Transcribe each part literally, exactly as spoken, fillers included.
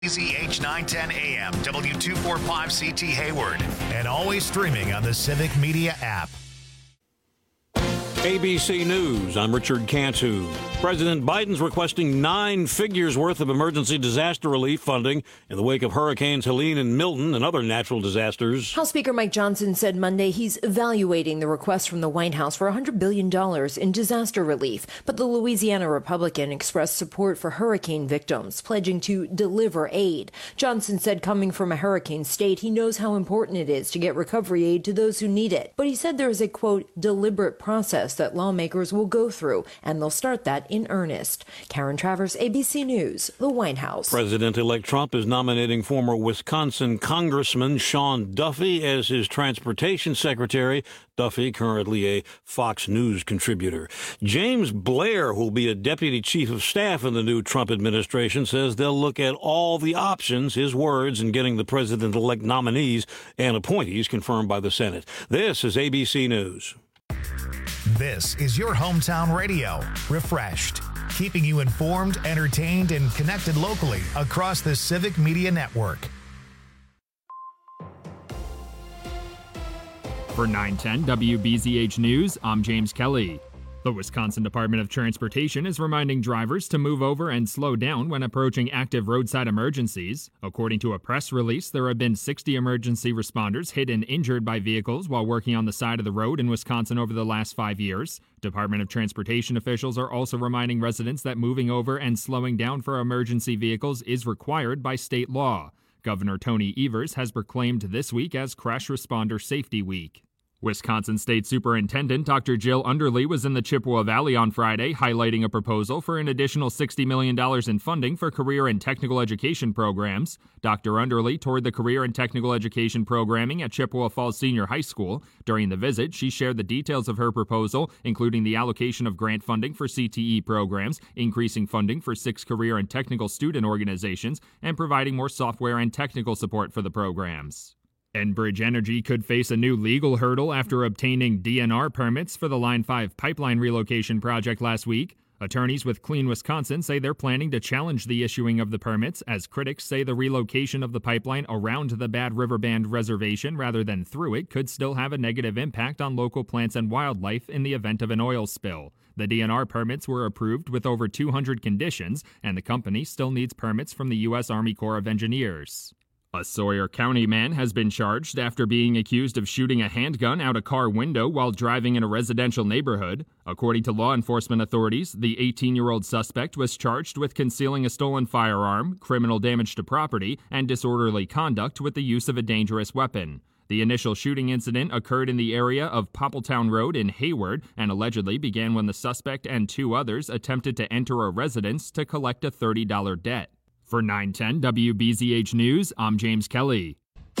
Z H nine ten A M, W two forty-five C T Hayward, and always streaming on the Civic Media app. A B C News, I'm Richard Cantu. President Biden's requesting nine figures worth of emergency disaster relief funding in the wake of Hurricanes Helene and Milton and other natural disasters. House Speaker Mike Johnson said Monday he's evaluating the request from the White House for one hundred billion dollars in disaster relief. But the Louisiana Republican expressed support for hurricane victims, pledging to deliver aid. Johnson said coming from a hurricane state, he knows how important it is to get recovery aid to those who need it. But he said there is a, quote, deliberate process that lawmakers will go through, and they'll start that in earnest. Karen Travers, A B C News, the White House. President-elect Trump is nominating former Wisconsin Congressman Sean Duffy as his transportation secretary. Duffy, currently a Fox News contributor. James Blair, who will be a deputy chief of staff in the new Trump administration, says they'll look at all the options, his words, in getting the president-elect nominees and appointees confirmed by the Senate. This is A B C News. This is your hometown radio, refreshed, keeping you informed, entertained, and connected locally across the Civic Media Network. For nine ten W B Z H News, I'm James Kelly. The Wisconsin Department of Transportation is reminding drivers to move over and slow down when approaching active roadside emergencies. According to a press release, there have been sixty emergency responders hit and injured by vehicles while working on the side of the road in Wisconsin over the last five years. Department of Transportation officials are also reminding residents that moving over and slowing down for emergency vehicles is required by state law. Governor Tony Evers has proclaimed this week as Crash Responder Safety Week. Wisconsin State Superintendent Doctor Jill Underly was in the Chippewa Valley on Friday, highlighting a proposal for an additional sixty million dollars in funding for career and technical education programs. Doctor Underly toured the career and technical education programming at Chippewa Falls Senior High School. During the visit, she shared the details of her proposal, including the allocation of grant funding for C T E programs, increasing funding for six career and technical student organizations, and providing more software and technical support for the programs. Enbridge Energy could face a new legal hurdle after obtaining D N R permits for the Line five pipeline relocation project last week. Attorneys with Clean Wisconsin say they're planning to challenge the issuing of the permits, as critics say the relocation of the pipeline around the Bad River Band reservation rather than through it could still have a negative impact on local plants and wildlife in the event of an oil spill. The D N R permits were approved with over two hundred conditions, and the company still needs permits from the U S Army Corps of Engineers. A Sawyer County man has been charged after being accused of shooting a handgun out a car window while driving in a residential neighborhood. According to law enforcement authorities, the eighteen-year-old suspect was charged with concealing a stolen firearm, criminal damage to property, and disorderly conduct with the use of a dangerous weapon. The initial shooting incident occurred in the area of Poppletown Road in Hayward and allegedly began when the suspect and two others attempted to enter a residence to collect a thirty dollars debt. For nine ten W B Z H News, I'm James Kelly.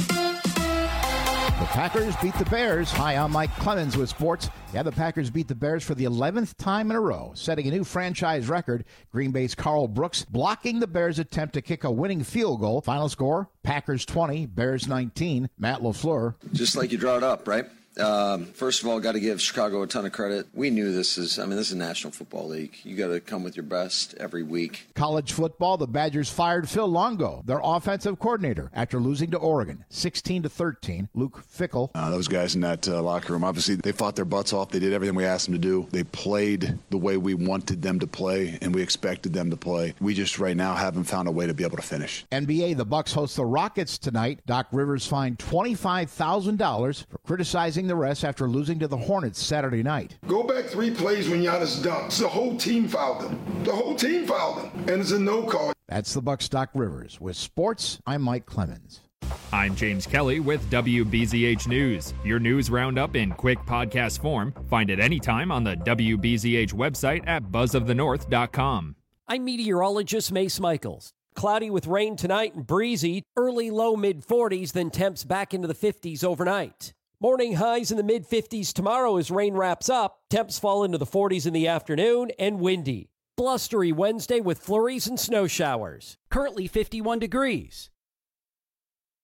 The Packers beat the Bears. Hi, I'm Mike Clemens with sports. Yeah, the Packers beat the Bears for the eleventh time in a row, setting a new franchise record. Green Bay's Carl Brooks blocking the Bears' attempt to kick a winning field goal. Final score, Packers twenty, Bears nineteen. Matt LaFleur. Just like you draw it up, right? Um, first of all, got to give Chicago a ton of credit. We knew this is, I mean, this is a National Football League. You got to come with your best every week. College football, the Badgers fired Phil Longo, their offensive coordinator, after losing to Oregon, sixteen to thirteen. Luke Fickell. Uh, those guys in that uh, locker room, obviously, they fought their butts off. They did everything we asked them to do. They played the way we wanted them to play, and we expected them to play. We just right now haven't found a way to be able to finish. N B A, the Bucks host the Rockets tonight. Doc Rivers fined twenty-five thousand dollars for criticizing the refs after losing to the Hornets Saturday night. Go back three plays when Giannis dunked. The whole team fouled him. The whole team fouled him. And it's a no call. That's the Bucks' Doc Rivers. With sports, I'm Mike Clemens. I'm James Kelly with W B Z H News. Your news roundup in quick podcast form. Find it anytime on the W B Z H website at buzz of the north dot com. I'm meteorologist Mace Michaels. Cloudy with rain tonight and breezy. Early low mid forties, then temps back into the fifties overnight. Morning highs in the mid fifties tomorrow as rain wraps up. Temps fall into the forties in the afternoon and windy. Blustery Wednesday with flurries and snow showers. Currently fifty-one degrees.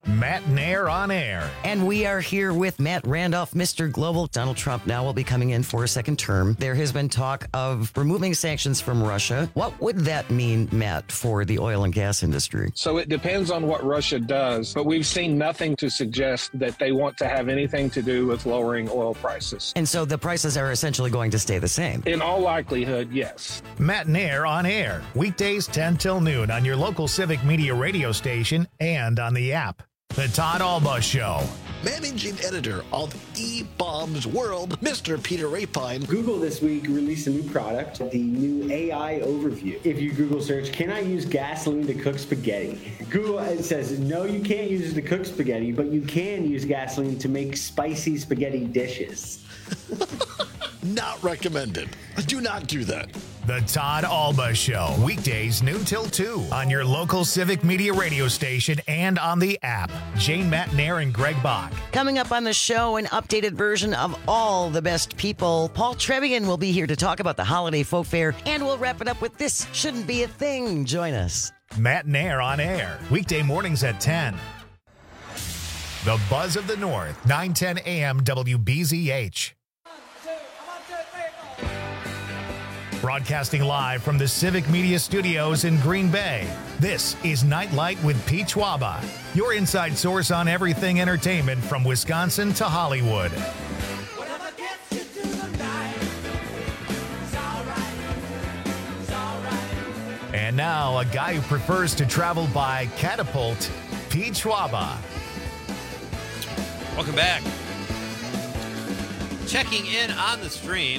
Matt Nair on air. And we are here with Matt Randolph, Mister Global. Donald Trump now will be coming in for a second term. There has been talk of removing sanctions from Russia. What would that mean, Matt, for the oil and gas industry? So it depends on what Russia does, but we've seen nothing to suggest that they want to have anything to do with lowering oil prices. And so the prices are essentially going to stay the same? In all likelihood, yes. Matt Nair on air. Weekdays ten till noon on your local Civic Media radio station and on the app. The Todd Alba Show. Managing editor of E-Bombs World, Mister Peter Rapine. Google this week released a new product, the new A I overview. If you Google search, can I use gasoline to cook spaghetti? Google it says, no, you can't use it to cook spaghetti, but you can use gasoline to make spicy spaghetti dishes. Not recommended. Do not do that. The Todd Alba Show. Weekdays noon till two on your local Civic Media radio station and on the app. Jane, Matt Nair, and Greg Bach. Coming up on the show, an updated version of All the Best People. Paul Trevian will be here to talk about the holiday folk fair, and we'll wrap it up with This Shouldn't Be a Thing. Join us. Matt Nair on air. Weekday mornings at ten. The Buzz of the North, nine ten a.m. W B Z H. Broadcasting live from the Civic Media Studios in Green Bay, this is Nightlight with Pete Schwaba, your inside source on everything entertainment from Wisconsin to Hollywood. And now, a guy who prefers to travel by catapult, Pete Schwaba. Welcome back. Checking in on the stream.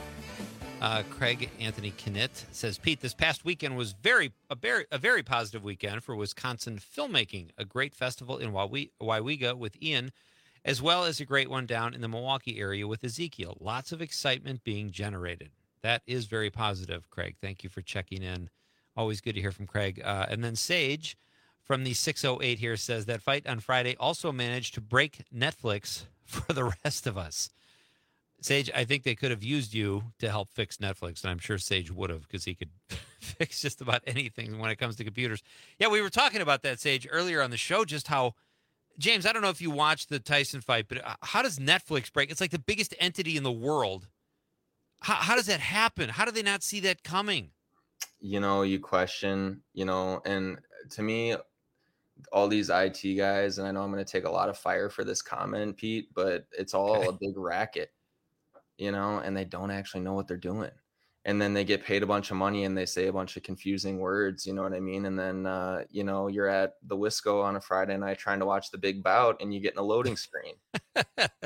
Uh, Craig Anthony Knitt says, Pete, this past weekend was very a very a very positive weekend for Wisconsin filmmaking. A great festival in Wawega with Ian, as well as a great one down in the Milwaukee area with Ezekiel. Lots of excitement being generated. That is very positive, Craig. Thank you for checking in. Always good to hear from Craig. Uh, and then Sage from the six oh eight here says that fight on Friday also managed to break Netflix for the rest of us. Sage, I think they could have used you to help fix Netflix, and I'm sure Sage would have, because he could fix just about anything when it comes to computers. Yeah, we were talking about that, Sage, earlier on the show, just how, James, I don't know if you watched the Tyson fight, but how does Netflix break? It's like the biggest entity in the world. How, how does that happen? How do they not see that coming? You know, you question, you know, and to me, all these I T guys, and I know I'm going to take a lot of fire for this comment, Pete, but it's all okay. A big racket. You know, and they don't actually know what they're doing. And then they get paid a bunch of money and they say a bunch of confusing words, you know what I mean? And then, uh, you know, you're at the Wisco on a Friday night trying to watch the big bout and you get in a loading screen. I,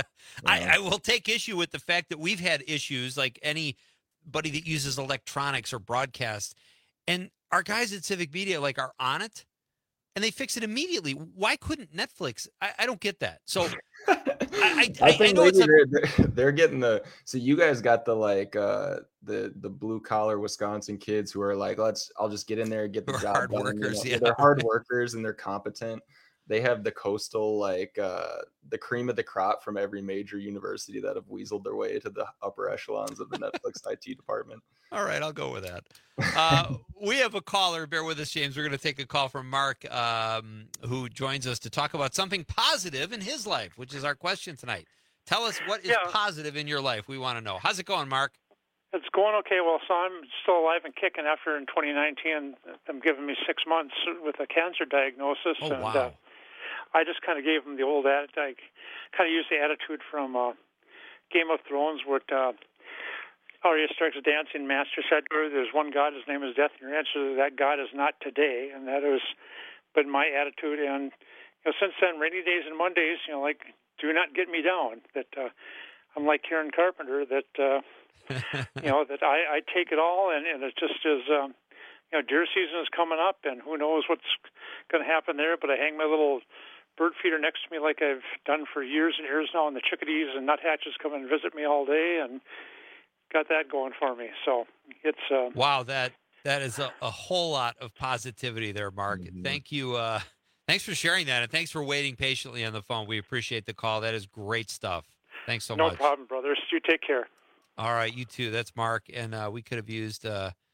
I will take issue with the fact that we've had issues like anybody that uses electronics or broadcast. And our guys at Civic Media, like, are on it and they fix it immediately. Why couldn't Netflix? I, I don't get that. So I, I, I think I know it's maybe they're, they're, they're getting the, so you guys got the, like, uh, the, the blue collar Wisconsin kids who are like, let's, I'll just get in there and get the We're job hard done. workers, You know, yeah. They're hard workers and they're competent. They have the coastal, like, uh, the cream of the crop from every major university that have weaseled their way to the upper echelons of the Netflix I T department. All right, I'll go with that. Uh, we have a caller. Bear with us, James. We're going to take a call from Mark, um, who joins us to talk about something positive in his life, which is our question tonight. Tell us what is yeah. positive in your life. We want to know. How's it going, Mark? It's going okay. Well, so I'm still alive and kicking after in twenty nineteen, them giving me six months with a cancer diagnosis. Oh, and, wow. Uh, I just kind of gave them the old attitude. I kind of used the attitude from uh, Game of Thrones, where uh, Arya Stark's dancing master said to her, there's one God, his name is death, and your answer to that God is not today. And that has been my attitude. And you know, since then, rainy days and Mondays, you know, like, do not get me down. That uh, I'm like Karen Carpenter, that, uh, you know, that I, I take it all, and, and it just is, um, you know, deer season is coming up, and who knows what's going to happen there. But I hang my little bird feeder next to me like I've done for years and years now, and the chickadees and nuthatches come and visit me all day, and got that going for me. So it's uh, wow, that that is a, a whole lot of positivity there, Mark. Mm-hmm. Thank you. Uh, thanks for sharing that, and thanks for waiting patiently on the phone. We appreciate the call. That is great stuff. Thanks so no much. No problem, brothers. You take care. All right, you too. That's Mark, and uh, we could have used uh,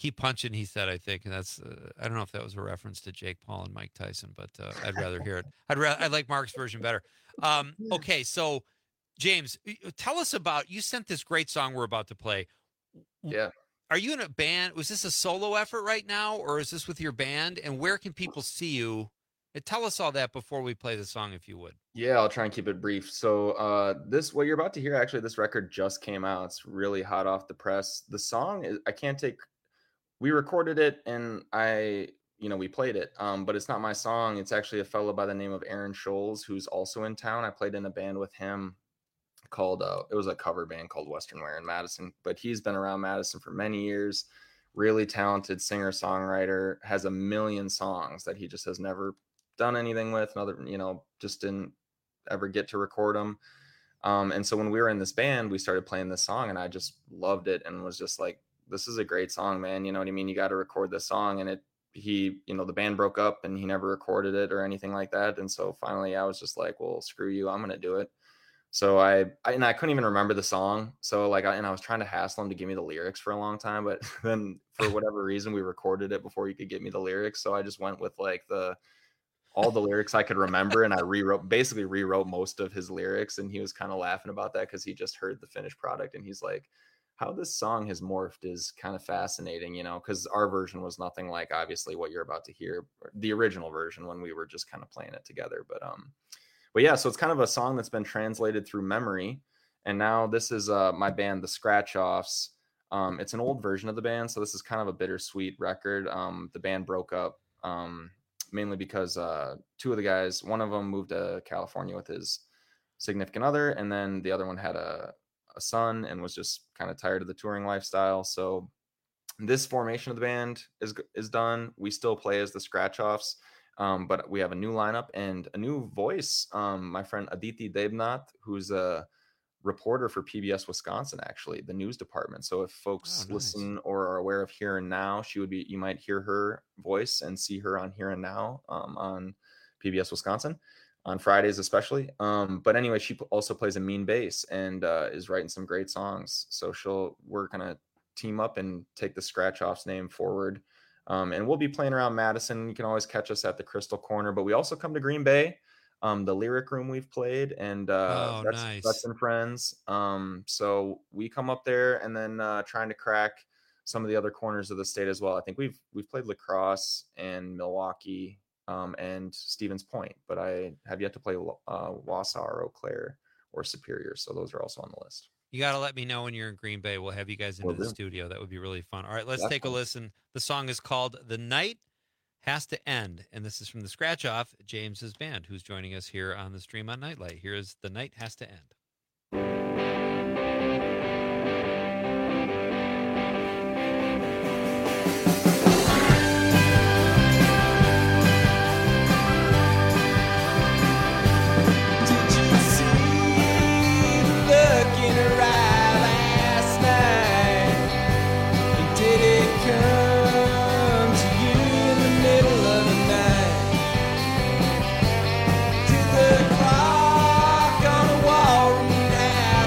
Keep punching, he said, I think. And that's, uh, I don't know if that was a reference to Jake Paul and Mike Tyson, but uh, I'd rather hear it. I'd rather, I like Mark's version better. Um, okay, so James, tell us about, you sent this great song we're about to play. Yeah. Are you in a band? Was this a solo effort right now, or is this with your band? And where can people see you? And tell us all that before we play the song, if you would. Yeah, I'll try and keep it brief. So uh, this, what you're about to hear, actually, this record just came out. It's really hot off the press. The song is, I can't take, we recorded it and I, you know, we played it, um, but it's not my song. It's actually a fellow by the name of Aaron Scholes, who's also in town. I played in a band with him called, uh, it was a cover band called Western Wear in Madison, but he's been around Madison for many years. Really talented singer, songwriter, has a million songs that he just has never done anything with, another, you know, just didn't ever get to record them. Um, and so when we were in this band, we started playing this song and I just loved it and was just like, this is a great song, man. You know what I mean? You got to record this song. And it, he, you know, the band broke up and he never recorded it or anything like that. And so finally I was just like, well, screw you, I'm going to do it. So I, I, and I couldn't even remember the song. So like, I, and I was trying to hassle him to give me the lyrics for a long time, but then for whatever reason, we recorded it before he could give me the lyrics. So I just went with like the, all the lyrics I could remember. And I rewrote, basically rewrote most of his lyrics. And he was kind of laughing about that because he just heard the finished product. And he's like, how this song has morphed is kind of fascinating, you know, because our version was nothing like obviously what you're about to hear, the original version when we were just kind of playing it together. But, um, but yeah, so it's kind of a song that's been translated through memory. And now this is uh, my band, the Scratch Offs. Um, it's an old version of the band. So this is kind of a bittersweet record. Um, the band broke up. Um, mainly because uh, two of the guys, one of them moved to California with his significant other, and then the other one had a, a son and was just kind of tired of the touring lifestyle. So this formation of the band is is done. We still play as the Scratch Offs, um, but we have a new lineup and a new voice. Um, my friend Aditi Debnath, who's a reporter for P B S Wisconsin, actually, the news department. So if folks oh, nice. listen or are aware of Here and Now, she would be, you might hear her voice and see her on Here and Now um, on P B S Wisconsin on Fridays, especially. Um, but anyway, she also plays a mean bass and uh, is writing some great songs. So she'll, we're going to team up and take the Scratch Offs name forward. Um, and we'll be playing around Madison. You can always catch us at the Crystal Corner, but we also come to Green Bay. Um, the Lyric Room we've played, and uh, oh, that's, nice. that's and friends. Um, so we come up there, and then uh, trying to crack some of the other corners of the state as well. I think we've we've played La Crosse and Milwaukee um, and Stevens Point, but I have yet to play uh, Wausau or Eau Claire or Superior. So those are also on the list. You got to let me know when you're in Green Bay. We'll have you guys into Will the do. studio. That would be really fun. All right, let's That's take fun. a listen. The song is called The Night Has to End, and this is from the Scratch Off, James's band, who's joining us here on the stream on Nightlight. Here is The Night Has to End. Clock on the wall, read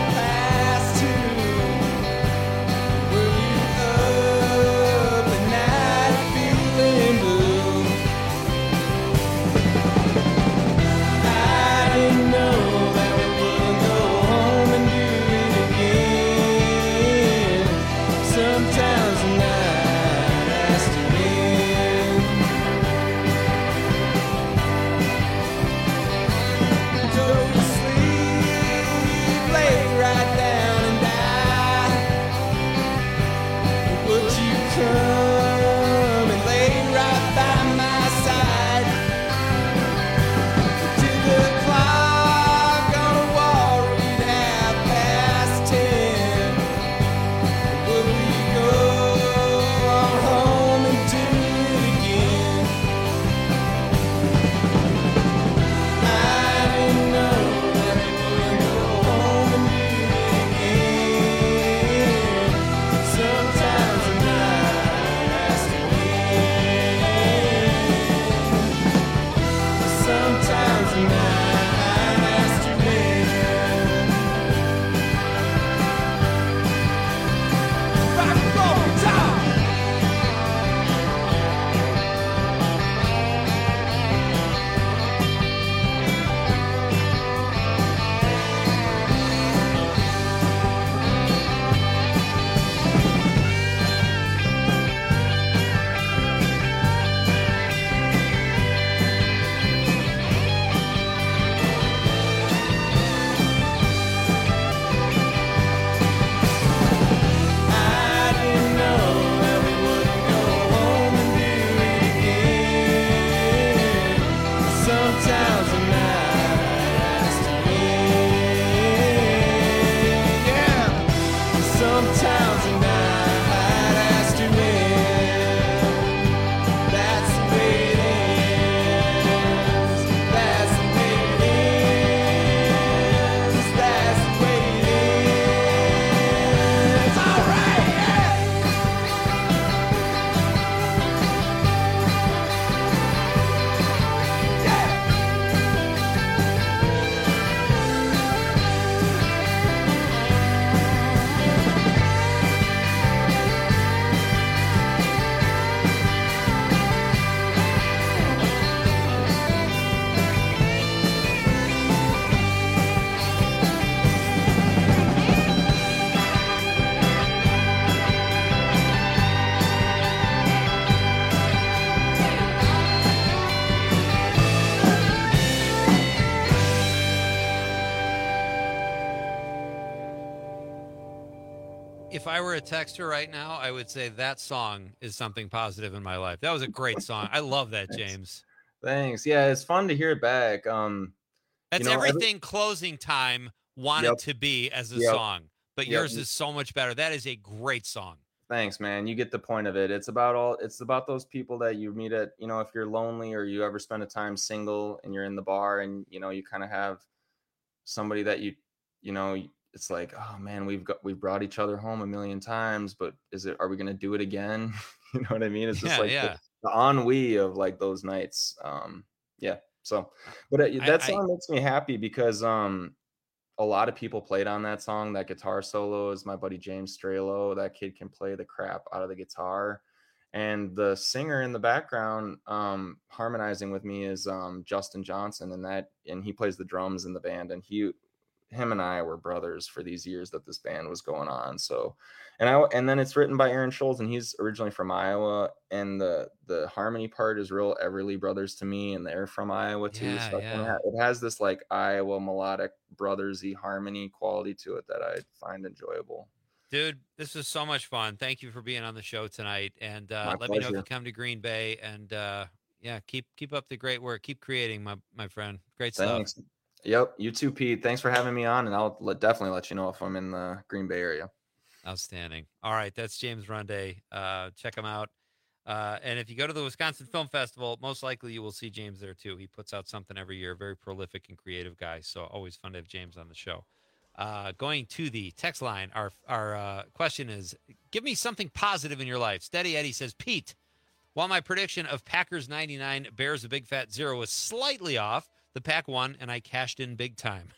if I were a texter right now, I would say that song is something positive in my life. That was a great song. I love that, James. Thanks. Yeah, it's fun to hear it back. Um, That's you know, everything every- closing time wanted Yep. to be as a Yep. song, but Yep. yours is so much better. That is a great song. Thanks, man. You get the point of it. It's about all. It's about those people that you meet at. You know, if you're lonely or you ever spend a time single and you're in the bar and you know you kind of have somebody that you, you know, it's like, oh man, we've got we've brought each other home a million times, but is it? Are we gonna do it again? You know what I mean? It's just Yeah, like yeah. the, the ennui of like those nights. Um, yeah. So, but it, that I- song I- makes me happy because um. a lot of people played on that song. That guitar solo is my buddy James Strelo. That kid can play the crap out of the guitar. And the singer in the background um, harmonizing with me is um, Justin Johnson, and that and he plays the drums in the band. And he, him and I were brothers for these years that this band was going on. So, and I and then it's written by Aaron Schultz, and he's originally from Iowa. And the the harmony part is real Everly Brothers to me, and they're from Iowa too. Yeah, so yeah. it has this like Iowa melodic brothersy harmony quality to it that I find enjoyable. Dude, this was so much fun. Thank you for being on the show tonight. And uh, My let me know if pleasure. you come to Green Bay. And uh, yeah, keep keep up the great work. Keep creating, my my friend. Great stuff. Thanks. Yep. You too, Pete. Thanks for having me on, and I'll let, definitely let you know if I'm in the Green Bay area. Outstanding. All right, that's James Runde. Uh, check him out. Uh, and if you go to the Wisconsin Film Festival, most likely you will see James there too. He puts out something every year. Very prolific and creative guy. So always fun to have James on the show. Uh, going to the text line, our our uh, question is: give me something positive in your life. Steady Eddie says, Pete, while my prediction of Packers ninety-nine, Bears a big fat zero was slightly off, the Pack won and I cashed in big time.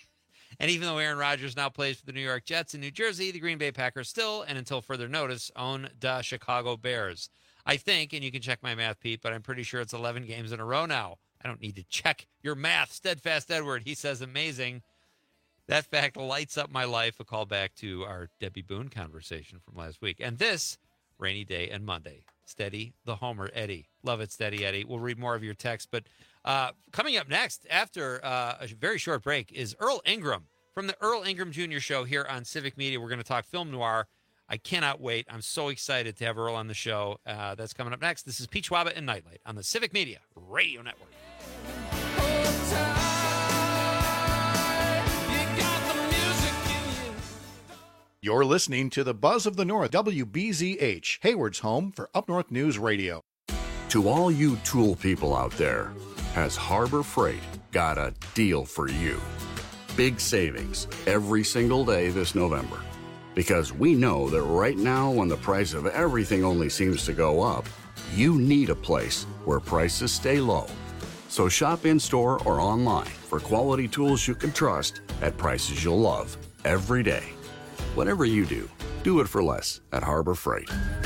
And even though Aaron Rodgers now plays for the New York Jets in New Jersey, the Green Bay Packers still, and until further notice, own the Chicago Bears. I think, and you can check my math, Pete, but I'm pretty sure it's eleven games in a row now. I don't need to check your math. Steadfast Edward, he says, amazing. That fact lights up my life. A call back to our Debbie Boone conversation from last week. And this rainy day and Monday. Steady the Homer Eddie. Love it, Steady Eddie. We'll read more of your text. But uh, coming up next, after uh, a very short break, is Earl Ingram from the Earl Ingram Junior Show here on Civic Media. We're going to talk film noir. I cannot wait. I'm so excited to have Earl on the show. Uh, that's coming up next. This is Pete Schwaba and Nightlight on the Civic Media Radio Network. You're listening to the Buzz of the North, W B Z H, Hayward's home for Up North News Radio. To all you tool people out there, has Harbor Freight got a deal for you? Big savings every single day this November. Because we know that right now, when the price of everything only seems to go up, you need a place where prices stay low. So shop in-store or online for quality tools you can trust at prices you'll love every day. Whatever you do, do it for less at Harbor Freight.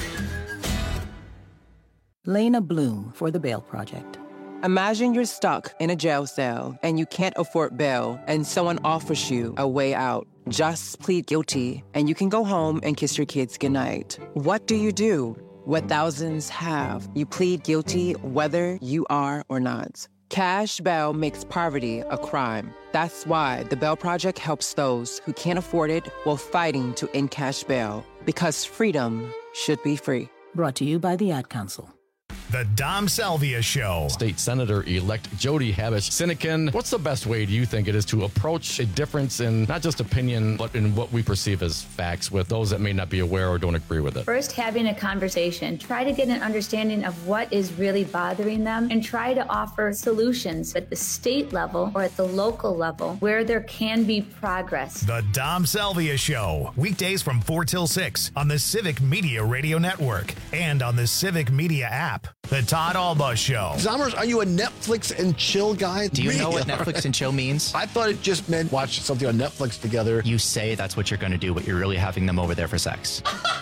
Lena Bloom for the Bail Project. Imagine you're stuck in a jail cell and you can't afford bail and someone offers you a way out. Just plead guilty and you can go home and kiss your kids goodnight. What do you do? What thousands have. You plead guilty whether you are or not. Cash bail makes poverty a crime. That's why the Bail Project helps those who can't afford it while fighting to end cash bail. Because freedom should be free. Brought to you by the Ad Council. The Dom Salvia Show. State Senator-elect Jody Habush-Sinekin, what's the best way do you think it is to approach a difference in not just opinion, but in what we perceive as facts with those that may not be aware or don't agree with it? First, having a conversation. Try to get an understanding of what is really bothering them and try to offer solutions at the state level or at the local level where there can be progress. The Dom Salvia Show. Weekdays from four till six on the Civic Media Radio Network and on the Civic Media app. The Todd Alba Show. Zommers, are you a Netflix and chill guy? Do you Me? know what Netflix and chill means? I thought it just meant watch something on Netflix together. You say that's what you're going to do, but you're really having them over there for sex.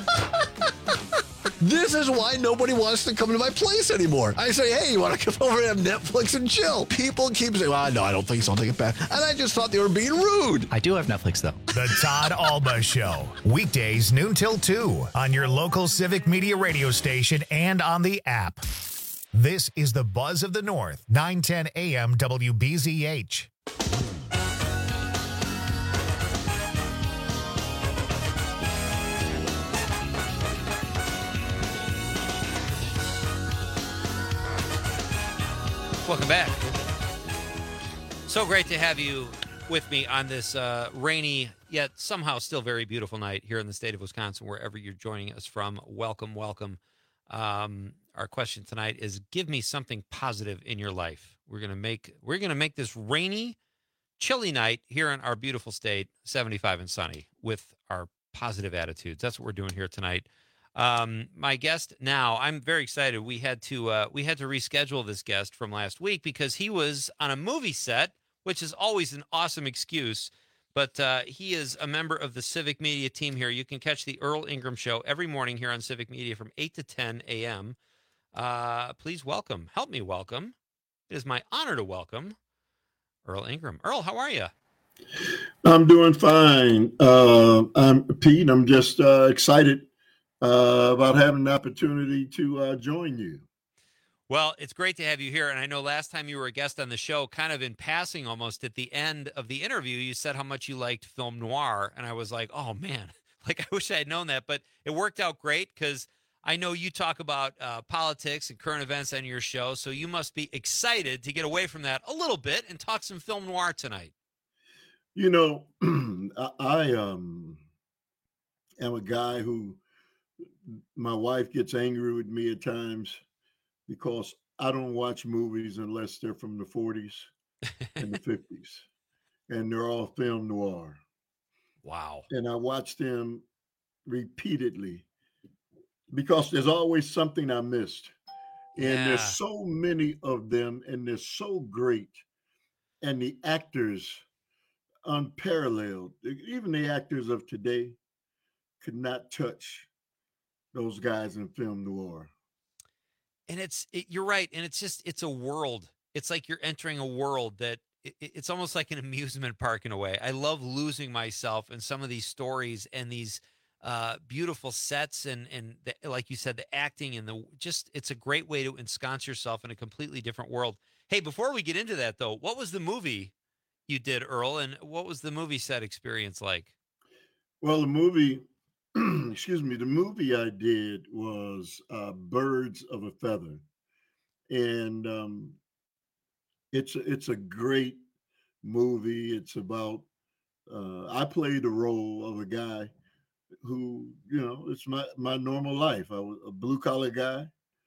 This is why nobody wants to come to my place anymore. I say, hey, you want to come over and have Netflix and chill? People keep saying, well, no, I don't think so. I'll take it back. And I just thought they were being rude. I do have Netflix, though. The Todd Alba Show. Weekdays noon till two on your local Civic Media radio station and on the app. This is the Buzz of the North, nine ten A M W B Z H. Welcome back. So great to have you with me on this uh, rainy, yet somehow still very beautiful night here in the state of Wisconsin, wherever you're joining us from. Welcome, welcome. Um, our question tonight is: give me something positive in your life. We're gonna make we're gonna make this rainy, chilly night here in our beautiful state seventy-five and sunny with our positive attitudes. That's what we're doing here tonight. Um, my guest now, I'm very excited. We had to uh, we had to reschedule this guest from last week because he was on a movie set, which is always an awesome excuse. But uh, he is a member of the Civic Media team here. You can catch the Earl Ingram Show every morning here on Civic Media from eight to ten a.m. Uh, please welcome, help me welcome. It is my honor to welcome Earl Ingram. Earl, how are you? I'm doing fine. Uh, I'm Pete. I'm just uh, excited uh, about having an opportunity to uh, join you. Well, it's great to have you here. And I know last time you were a guest on the show, kind of in passing almost at the end of the interview, you said how much you liked film noir. And I was like, oh, man, like I wish I had known that. But it worked out great because I know you talk about uh, politics and current events on your show. So you must be excited to get away from that a little bit and talk some film noir tonight. You know, I um, am a guy who my wife gets angry with me at times because I don't watch movies unless they're from the forties and the fifties, and they're all film noir. Wow. And I watch them repeatedly because there's always something I missed. And Yeah. there's so many of them, and they're so great. And the actors, unparalleled. Even the actors of today could not touch those guys in film noir. And it's, it, you're right. And it's just, it's a world. It's like you're entering a world that it, it's almost like an amusement park in a way. I love losing myself in some of these stories and these uh, beautiful sets. And, and the, like you said, the acting and the, just, it's a great way to ensconce yourself in a completely different world. Hey, before we get into that though, what was the movie you did, Earl? And what was the movie set experience like? Well, the movie, excuse me, the movie I did was uh, Birds of a Feather. And um, it's, it's a great movie. It's about, uh, I played the role of a guy who, you know, it's my, my normal life. I was a blue collar guy.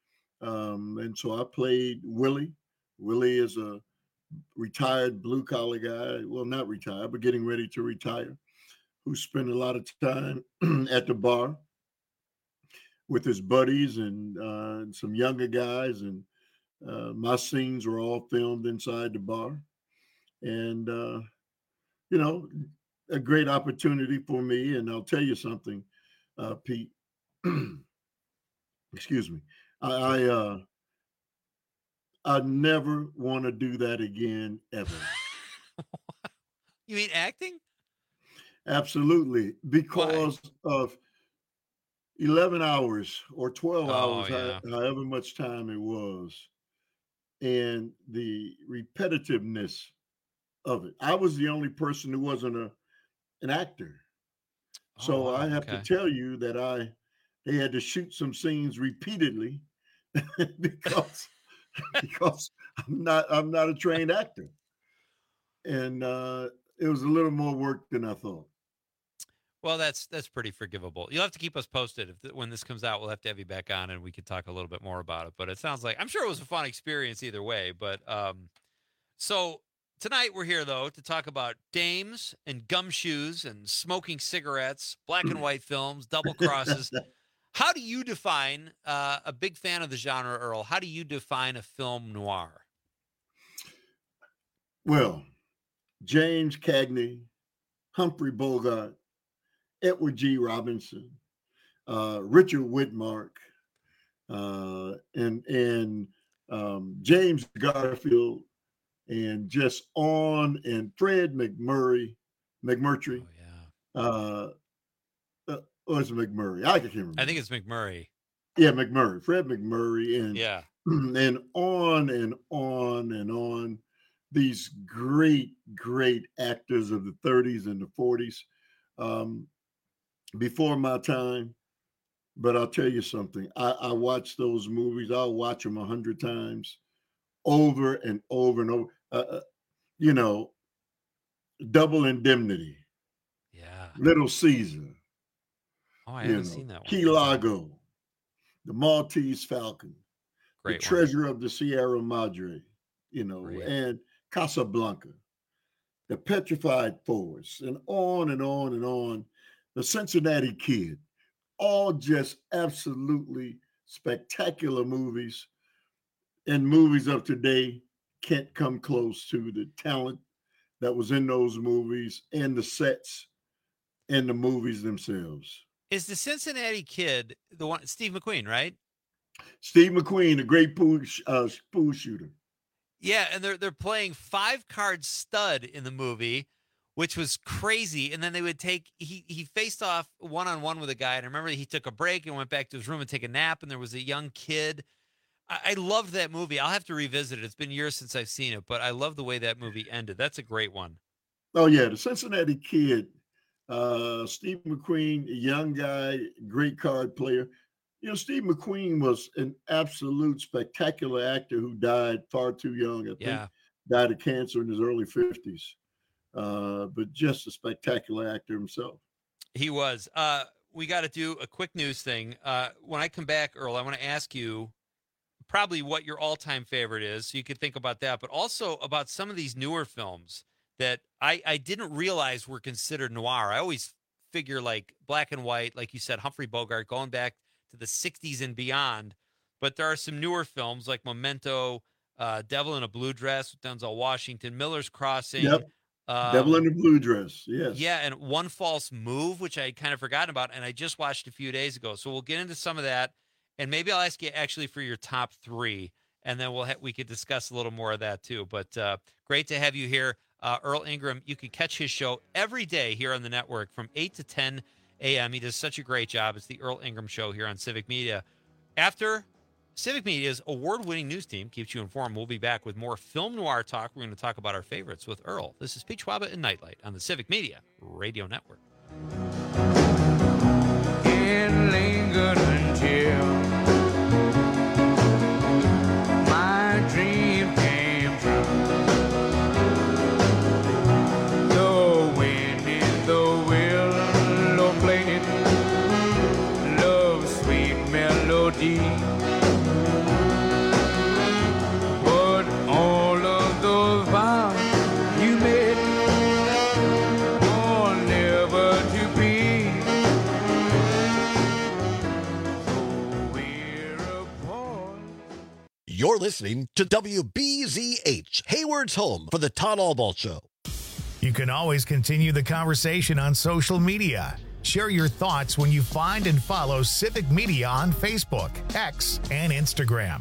Um, and so I played Willie. Willie is a retired blue collar guy. Well, not retired, but getting ready to retire, who spent a lot of time at the bar with his buddies and, uh, and some younger guys. And uh, my scenes were all filmed inside the bar. And, uh, you know, a great opportunity for me. And I'll tell you something, uh, Pete, excuse me. I, I, uh, I never want to do that again, ever. You mean acting? Absolutely. Because Why? Of eleven hours or twelve Oh, hours, yeah. how- however much time it was, and the repetitiveness of it. I was the only person who wasn't a an actor. So Oh, wow, I have okay. to tell you that I they had to shoot some scenes repeatedly because because I'm not I'm not a trained actor. And uh, it was a little more work than I thought. Well, that's that's pretty forgivable. You'll have to keep us posted if when this comes out. We'll have to have you back on, and we can talk a little bit more about it. But it sounds like I'm sure it was a fun experience either way. But um, so tonight we're here though to talk about dames and gumshoes and smoking cigarettes, black and white films, double crosses. How do you define uh, a big fan of the genre, Earl? How do you define a film noir? Well, James Cagney, Humphrey Bogart, Edward G. Robinson, uh, Richard Widmark, uh, and and um, James Garfield, and just on, and Fred McMurray, McMurtry. Oh, yeah. Uh, uh, oh, it's McMurray. I can't remember. I think it's McMurray. Yeah, McMurray, Fred McMurray, and Yeah. and on and on and on. These great, great actors of the thirties and the forties. Um, before my time, but I'll tell you something. I, I watch those movies. I'll watch them a hundred times over and over and over. Uh, you know, Double Indemnity. Yeah. Little Caesar. Oh, I you haven't know, seen that one. Key Largo. The Maltese Falcon. Great the one. Treasure of the Sierra Madre. You know, Great. and Casablanca. The Petrified Forest. And on and on and on. The Cincinnati Kid. All just absolutely spectacular movies. And movies of today can't come close to the talent that was in those movies and the sets and the movies themselves. Is the Cincinnati Kid the one, Steve McQueen, right? Steve McQueen, a great pool, uh, pool shooter. Yeah, and they're they're playing five card stud in the movie, which was crazy. And then they would take he he faced off one on one with a guy, and I remember he took a break and went back to his room and take a nap. And there was a young kid. I, I loved that movie. I'll have to revisit it. It's been years since I've seen it, but I love the way that movie ended. That's a great one. Oh yeah, the Cincinnati Kid. Uh, Steve McQueen, a young guy, great card player. You know, Steve McQueen was an absolute spectacular actor who died far too young. I think Yeah. died of cancer in his early fifties. Uh, but just a spectacular actor himself. He was. Uh, we got to do a quick news thing. Uh, when I come back, Earl, I want to ask you probably what your all-time favorite is, so you could think about that, but also about some of these newer films that I, I didn't realize were considered noir. I always figure like black and white, like you said, Humphrey Bogart, going back to the sixties and beyond. But there are some newer films like Memento, uh, Devil in a Blue Dress with Denzel Washington, Miller's Crossing. Yep. Um, Devil in the Blue Dress. Yes. Yeah, and One False Move, which I had kind of forgotten about, and I just watched a few days ago. So we'll get into some of that, and maybe I'll ask you actually for your top three, and then we'll ha- we could discuss a little more of that too. But uh, great to have you here. Uh, Earl Ingram, you can catch his show every day here on the network from eight to ten a.m. He does such a great job. It's the Earl Ingram Show here on Civic Media. After Civic Media's award-winning news team keeps you informed, we'll be back with more film noir talk. We're going to talk about our favorites with Earl. This is Pete Schwaba and Nightlight on the Civic Media Radio Network. It lingered until my dream came true. The wind in the willow played love's sweet melody. But all of those vows you made were never to be. So we're apart. You're listening to W B Z H, Hayward's home for the Todd Albaugh Show. You can always continue the conversation on social media. Share your thoughts when you find and follow Civic Media on Facebook, X, and Instagram.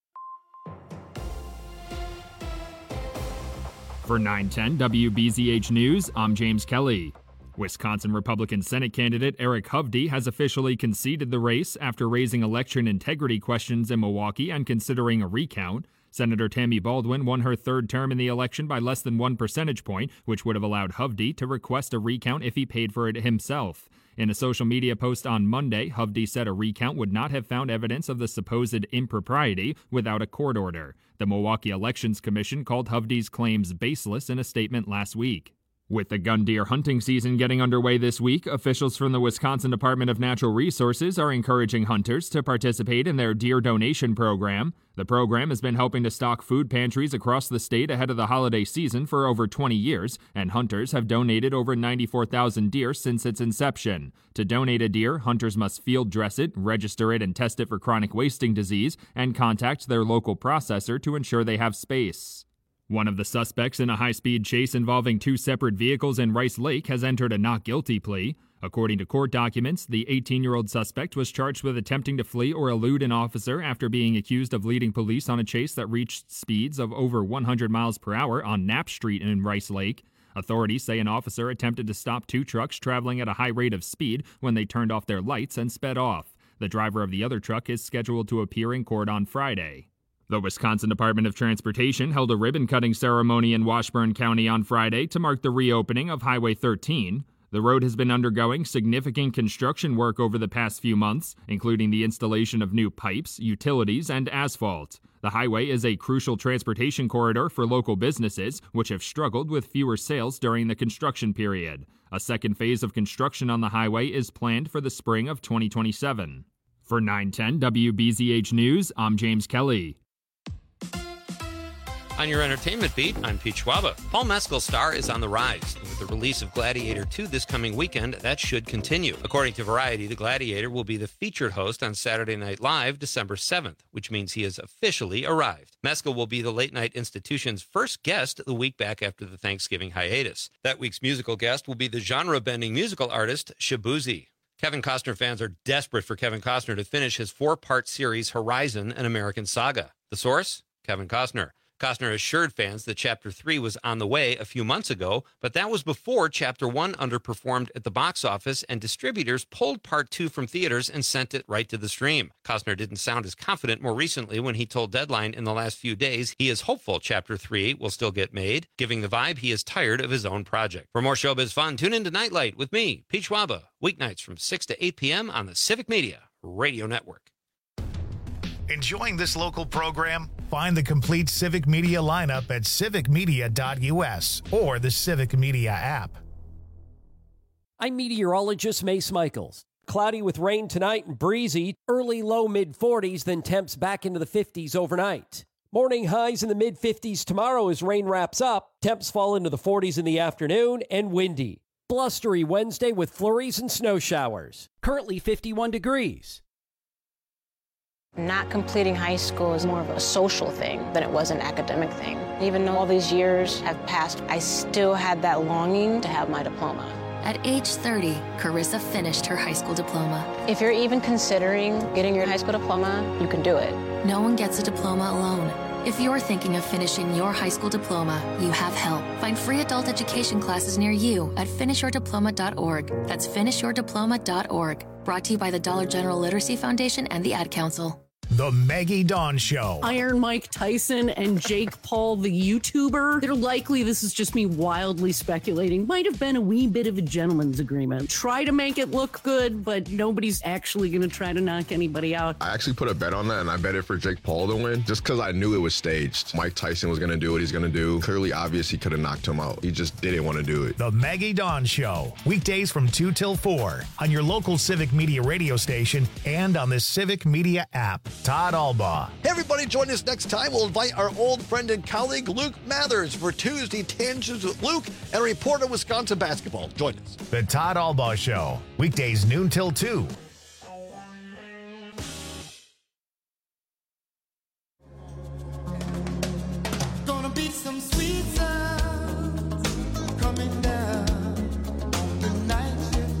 For nine ten W B Z H News, I'm James Kelly. Wisconsin Republican Senate candidate Eric Hovde has officially conceded the race after raising election integrity questions in Milwaukee and considering a recount. Senator Tammy Baldwin won her third term in the election by less than one percentage point, which would have allowed Hovde to request a recount if he paid for it himself. In a social media post on Monday, Hovde said a recount would not have found evidence of the supposed impropriety without a court order. The Milwaukee Elections Commission called Hovde's claims baseless in a statement last week. With the gun deer hunting season getting underway this week, officials from the Wisconsin Department of Natural Resources are encouraging hunters to participate in their deer donation program. The program has been helping to stock food pantries across the state ahead of the holiday season for over twenty years, and hunters have donated over ninety-four thousand deer since its inception. To donate a deer, hunters must field dress it, register it, and test it for chronic wasting disease, and contact their local processor to ensure they have space. One of the suspects in a high-speed chase involving two separate vehicles in Rice Lake has entered a not guilty plea. According to court documents, the eighteen-year-old suspect was charged with attempting to flee or elude an officer after being accused of leading police on a chase that reached speeds of over one hundred miles per hour on Knapp Street in Rice Lake. Authorities say an officer attempted to stop two trucks traveling at a high rate of speed when they turned off their lights and sped off. The driver of the other truck is scheduled to appear in court on Friday. The Wisconsin Department of Transportation held a ribbon-cutting ceremony in Washburn County on Friday to mark the reopening of Highway thirteen. The road has been undergoing significant construction work over the past few months, including the installation of new pipes, utilities, and asphalt. The highway is a crucial transportation corridor for local businesses, which have struggled with fewer sales during the construction period. A second phase of construction on the highway is planned for the spring of twenty twenty-seven. For nine ten W B Z H News, I'm James Kelly. On your entertainment beat, I'm Pete Schwaba. Paul Mescal's star is on the rise. With the release of Gladiator two this coming weekend, that should continue. According to Variety, the Gladiator will be the featured host on Saturday Night Live December seventh, which means he has officially arrived. Mescal will be the Late Night Institution's first guest the week back after the Thanksgiving hiatus. That week's musical guest will be the genre-bending musical artist Shabuzi. Kevin Costner fans are desperate for Kevin Costner to finish his four-part series Horizon: An American Saga. The source? Kevin Costner. Costner assured fans that Chapter three was on the way a few months ago, but that was before Chapter one underperformed at the box office and distributors pulled Part two from theaters and sent it right to the stream. Costner didn't sound as confident more recently when he told Deadline in the last few days he is hopeful Chapter three will still get made, giving the vibe he is tired of his own project. For more showbiz fun, tune in to Nightlight with me, Pete Schwaba, weeknights from six to eight p.m. on the Civic Media Radio Network. Enjoying this local program? Find the complete Civic Media lineup at civic media dot u s or the Civic Media app. I'm meteorologist Mace Michaels. Cloudy with rain tonight and breezy. Early low mid forties, then temps back into the fifties overnight. Morning highs in the mid fifties tomorrow as rain wraps up. Temps fall into the forties in the afternoon and windy. Blustery Wednesday with flurries and snow showers. Currently fifty-one degrees. Not completing high school is more of a social thing than it was an academic thing. Even though all these years have passed, I still had that longing to have my diploma. At age thirty, Carissa finished her high school diploma. If you're even considering getting your high school diploma, you can do it. No one gets a diploma alone. If you're thinking of finishing your high school diploma, you have help. Find free adult education classes near you at finish your diploma dot org. That's finish your diploma dot org. Brought to you by the Dollar General Literacy Foundation and the Ad Council. The Maggie Dawn Show. Iron Mike Tyson and Jake Paul, the YouTuber. They're likely, this is just me wildly speculating, might have been a wee bit of a gentleman's agreement. Try to make it look good, but nobody's actually going to try to knock anybody out. I actually put a bet on that, and I bet it for Jake Paul to win, just because I knew it was staged. Mike Tyson was going to do what he's going to do. Clearly obvious he could have knocked him out. He just didn't want to do it. The Maggie Dawn Show. Weekdays from two till four on your local Civic Media radio station and on the Civic Media app. Todd Albaugh. Hey everybody, join us next time. We'll invite our old friend and colleague Luke Mathers for Tuesday Tangents with Luke and a report on Wisconsin basketball. Join us. The Todd Albaugh Show. Weekdays noon till two. Gonna be some sweet sounds coming down the night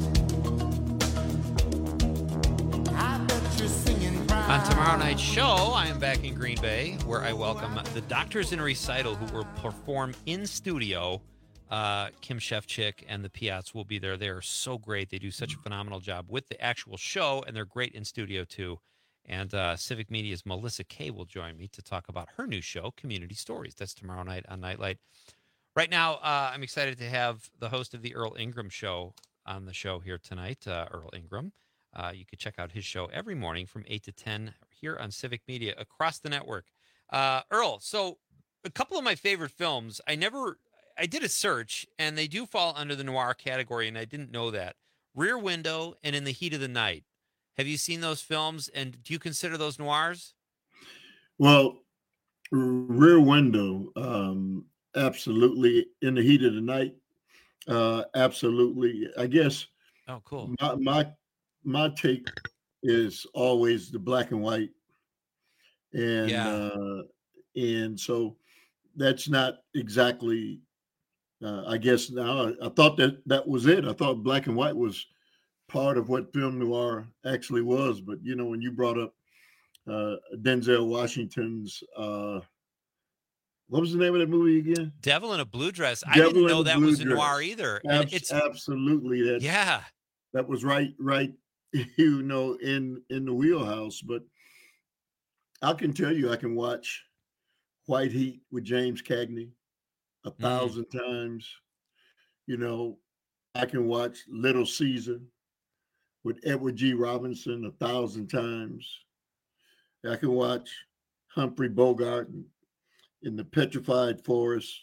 shift. I bet you're singing. On tomorrow night's show, I am back in Green Bay, where I welcome the Doctors in Recital, who will perform in studio. Uh, Kim Shefchick and the Piats will be there. They are so great. They do such a phenomenal job with the actual show, and they're great in studio, too. And uh, Civic Media's Melissa Kay will join me to talk about her new show, Community Stories. That's tomorrow night on Nightlight. Right now, uh, I'm excited to have the host of the Earl Ingram Show on the show here tonight, uh, Earl Ingram. Uh, you can check out his show every morning from eight to ten here on Civic Media across the network. Uh, Earl, so a couple of my favorite films, I never, I did a search, and they do fall under the noir category, and I didn't know that. Rear Window and In the Heat of the Night. Have you seen those films, and do you consider those noirs? Well, Rear Window, um, absolutely. In the Heat of the Night, uh, absolutely. I guess. Oh, cool. My, my my take is always the black and white, and yeah. uh, and so that's not exactly. Uh, I guess now I, I thought that that was it. I thought black and white was part of what film noir actually was. But you know, when you brought up uh, Denzel Washington's, uh, what was the name of that movie again? Devil in a Blue Dress. Devil I didn't know that was a Dress. noir either. Ab- it's absolutely that. Yeah, that was right, right. You know, in in the wheelhouse. But I can tell you, I can watch White Heat with James Cagney a thousand mm. times. You know, I can watch Little Caesar with Edward G. Robinson a thousand times. I can watch Humphrey Bogart in, in the Petrified Forest,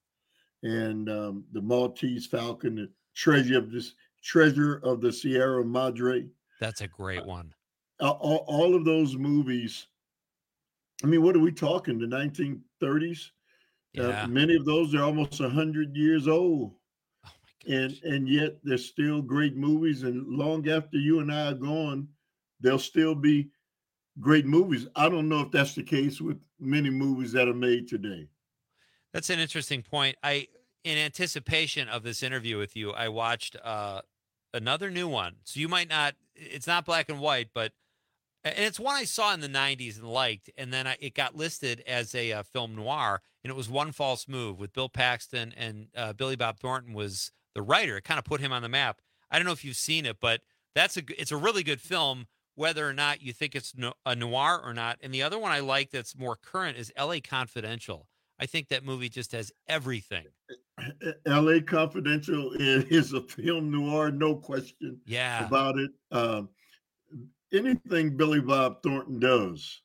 and um, the Maltese Falcon, the Treasure of this Treasure of the Sierra Madre. That's a great one. Uh, all, all of those movies. I mean, what are we talking? The nineteen thirties. Yeah. Uh, many of those are almost a hundred years old. Oh my and and yet they're still great movies. And long after you and I are gone, they'll still be great movies. I don't know if that's the case with many movies that are made today. That's an interesting point. I, in anticipation of this interview with you, I watched uh, another new one. So you might not, it's not black and white, but, and it's one I saw in the nineties and liked. And then I, it got listed as a uh, film noir, and it was One False Move with Bill Paxton, and uh, Billy Bob Thornton was the writer. It kind of put him on the map. I don't know if you've seen it, but that's a, it's a really good film, whether or not you think it's no, a noir or not. And the other one I like that's more current is L A Confidential. I think that movie just has everything. L A Confidential is a film noir, no question yeah. about it. Um, anything Billy Bob Thornton does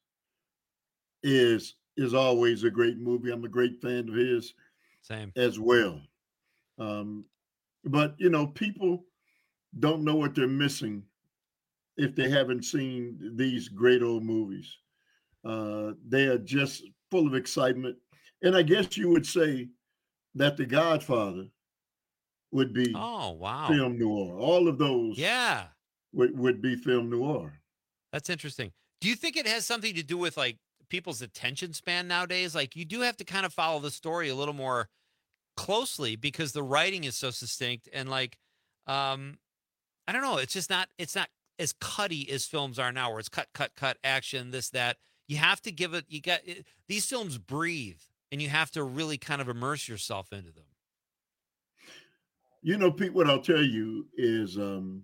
is is always a great movie. I'm a great fan of his Same. as well. Um, but, you know, people don't know what they're missing if they haven't seen these great old movies. Uh, they are just full of excitement. And I guess you would say that The Godfather would be oh, wow. film noir. All of those yeah. would, would be film noir. That's interesting. Do you think it has something to do with like people's attention span nowadays? Like you do have to kind of follow the story a little more closely because the writing is so succinct and like, um, I don't know. It's just not, it's not as cutty as films are now where it's cut, cut, cut, action, this, that. You have to give it, you got, it, these films breathe and you have to really kind of immerse yourself into them. You know, Pete, what I'll tell you is um,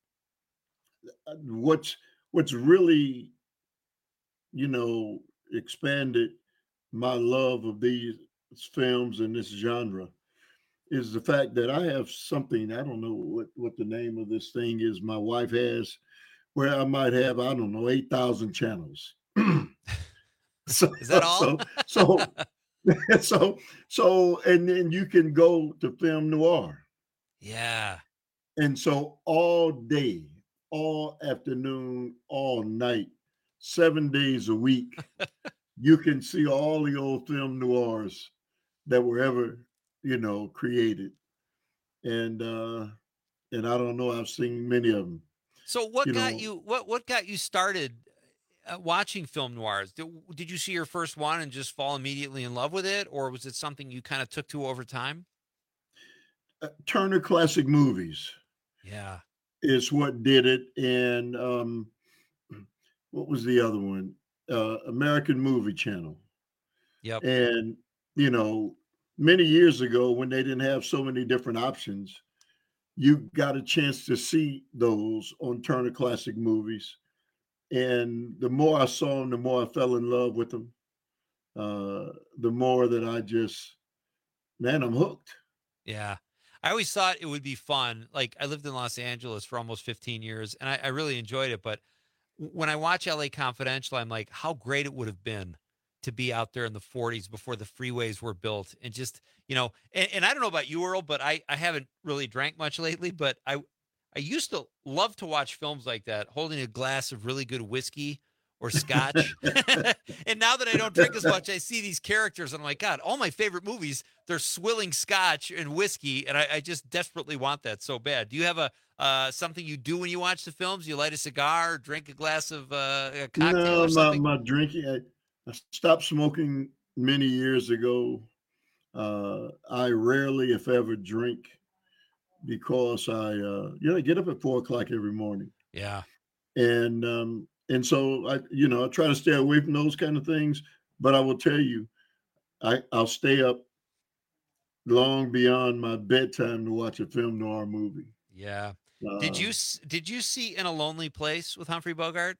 what's, what's really, you know, expanded my love of these films and this genre is the fact that I have something, I don't know what, what the name of this thing is my wife has, where I might have, I don't know, eight thousand channels. so, is that all? So, so, so, so, and then you can go to film noir. Yeah. And so all day, all afternoon, all night, seven days a week, you can see all the old film noirs that were ever, you know, created. And uh and I don't know, I've seen many of them. So what you got know. you what what got you started uh, watching film noirs? Did, did you see your first one and just fall immediately in love with it, or was it something you kind of took to over time? Uh, Turner Classic Movies. Yeah. Is what did it. And um what was the other one? Uh American Movie Channel. Yep. And you know, many years ago when they didn't have so many different options, you got a chance to see those on Turner Classic Movies. And the more I saw them, the more I fell in love with them. Uh, the more that I just, man, I'm hooked. Yeah. I always thought it would be fun. Like I lived in Los Angeles for almost fifteen years and I, I really enjoyed it. But when I watch L A Confidential, I'm like, how great it would have been to be out there in the forties before the freeways were built and just, you know, and, and I don't know about you, Earl, but I, I haven't really drank much lately, but I, I used to love to watch films like that, holding a glass of really good whiskey or scotch. And now that I don't drink as much, I see these characters and I'm like, God, all my favorite movies, they're swilling scotch and whiskey. And I, I just desperately want that so bad. Do you have a, uh, something you do when you watch the films? You light a cigar, drink a glass of uh, a cocktail no, or something? my, my drinking, I, I stopped smoking many years ago. Uh, I rarely, if ever, drink because I, uh, you know, I get up at four o'clock every morning. Yeah. And, um, and so I, you know, I try to stay away from those kind of things, but I will tell you, I, I'll stay up long beyond my bedtime to watch a film noir movie. Yeah. Uh, did you, did you see In a Lonely Place with Humphrey Bogart?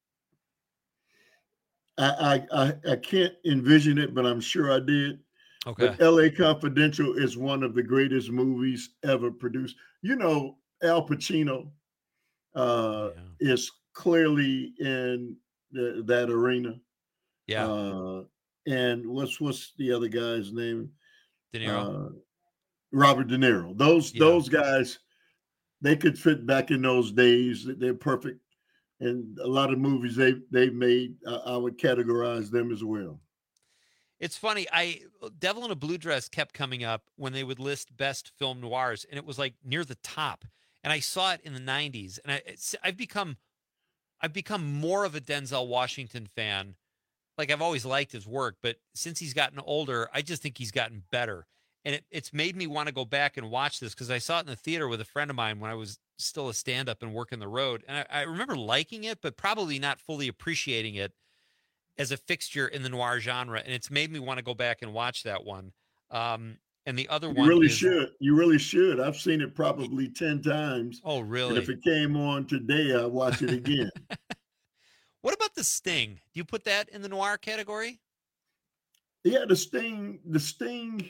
I, I, I, I can't envision it, but I'm sure I did. Okay. But L A Confidential is one of the greatest movies ever produced. You know, Al Pacino uh, yeah. is clearly in the, that arena. Yeah. Uh, and what's what's the other guy's name? De Niro. Uh, Robert De Niro. Those Yeah. those guys, they could fit back in those days. They're perfect. And a lot of movies they they've made, uh, I would categorize them as well. It's funny. I Devil in a Blue Dress kept coming up when they would list best film noirs, and it was like near the top. And I saw it in the nineties, and I, it's, I've become, I've become more of a Denzel Washington fan. Like I've always liked his work, but since he's gotten older, I just think he's gotten better. And it, it's made me want to go back and watch this because I saw it in the theater with a friend of mine when I was still a stand-up and working the road. And I, I remember liking it, but probably not fully appreciating it as a fixture in the noir genre. And it's made me want to go back and watch that one. Um, and the other You one really is, should. You really should. I've seen it probably ten times. Oh, And really? if it came on today, I'd watch it again. What about The Sting? Do you put that in the noir category? Yeah, the Sting, the Sting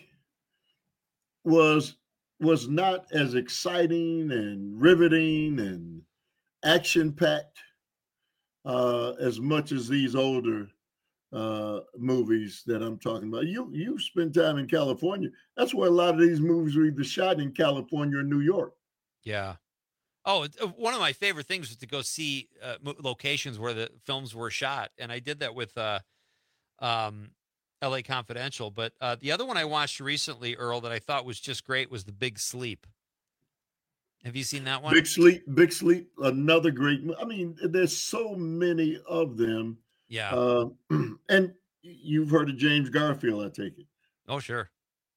was was not as exciting and riveting and action packed uh, as much as these older uh, movies that I'm talking about. You you spend time in California. That's where a lot of these movies were either shot in California or New York. Yeah. Oh, it's- uh, one of my favorite things was to go see uh, mo- locations where the films were shot, and I did that with uh, um, L A Confidential. But uh, the other one I watched recently, Earl, that I thought was just great was The Big Sleep. Have you seen that one? Big Sleep, Big Sleep, another great. mo- I mean, there's so many of them. Yeah. Uh, and you've heard of James Garfield, I take it. Oh, sure.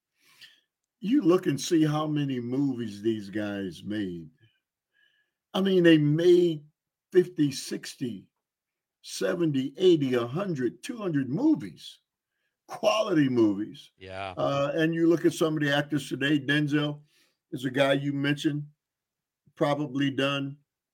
You look and see how many movies these guys made. I mean, they made fifty, sixty, seventy, eighty, one hundred, two hundred movies, quality movies. Yeah. Uh, and you look at some of the actors today, Denzel is a guy you mentioned, probably done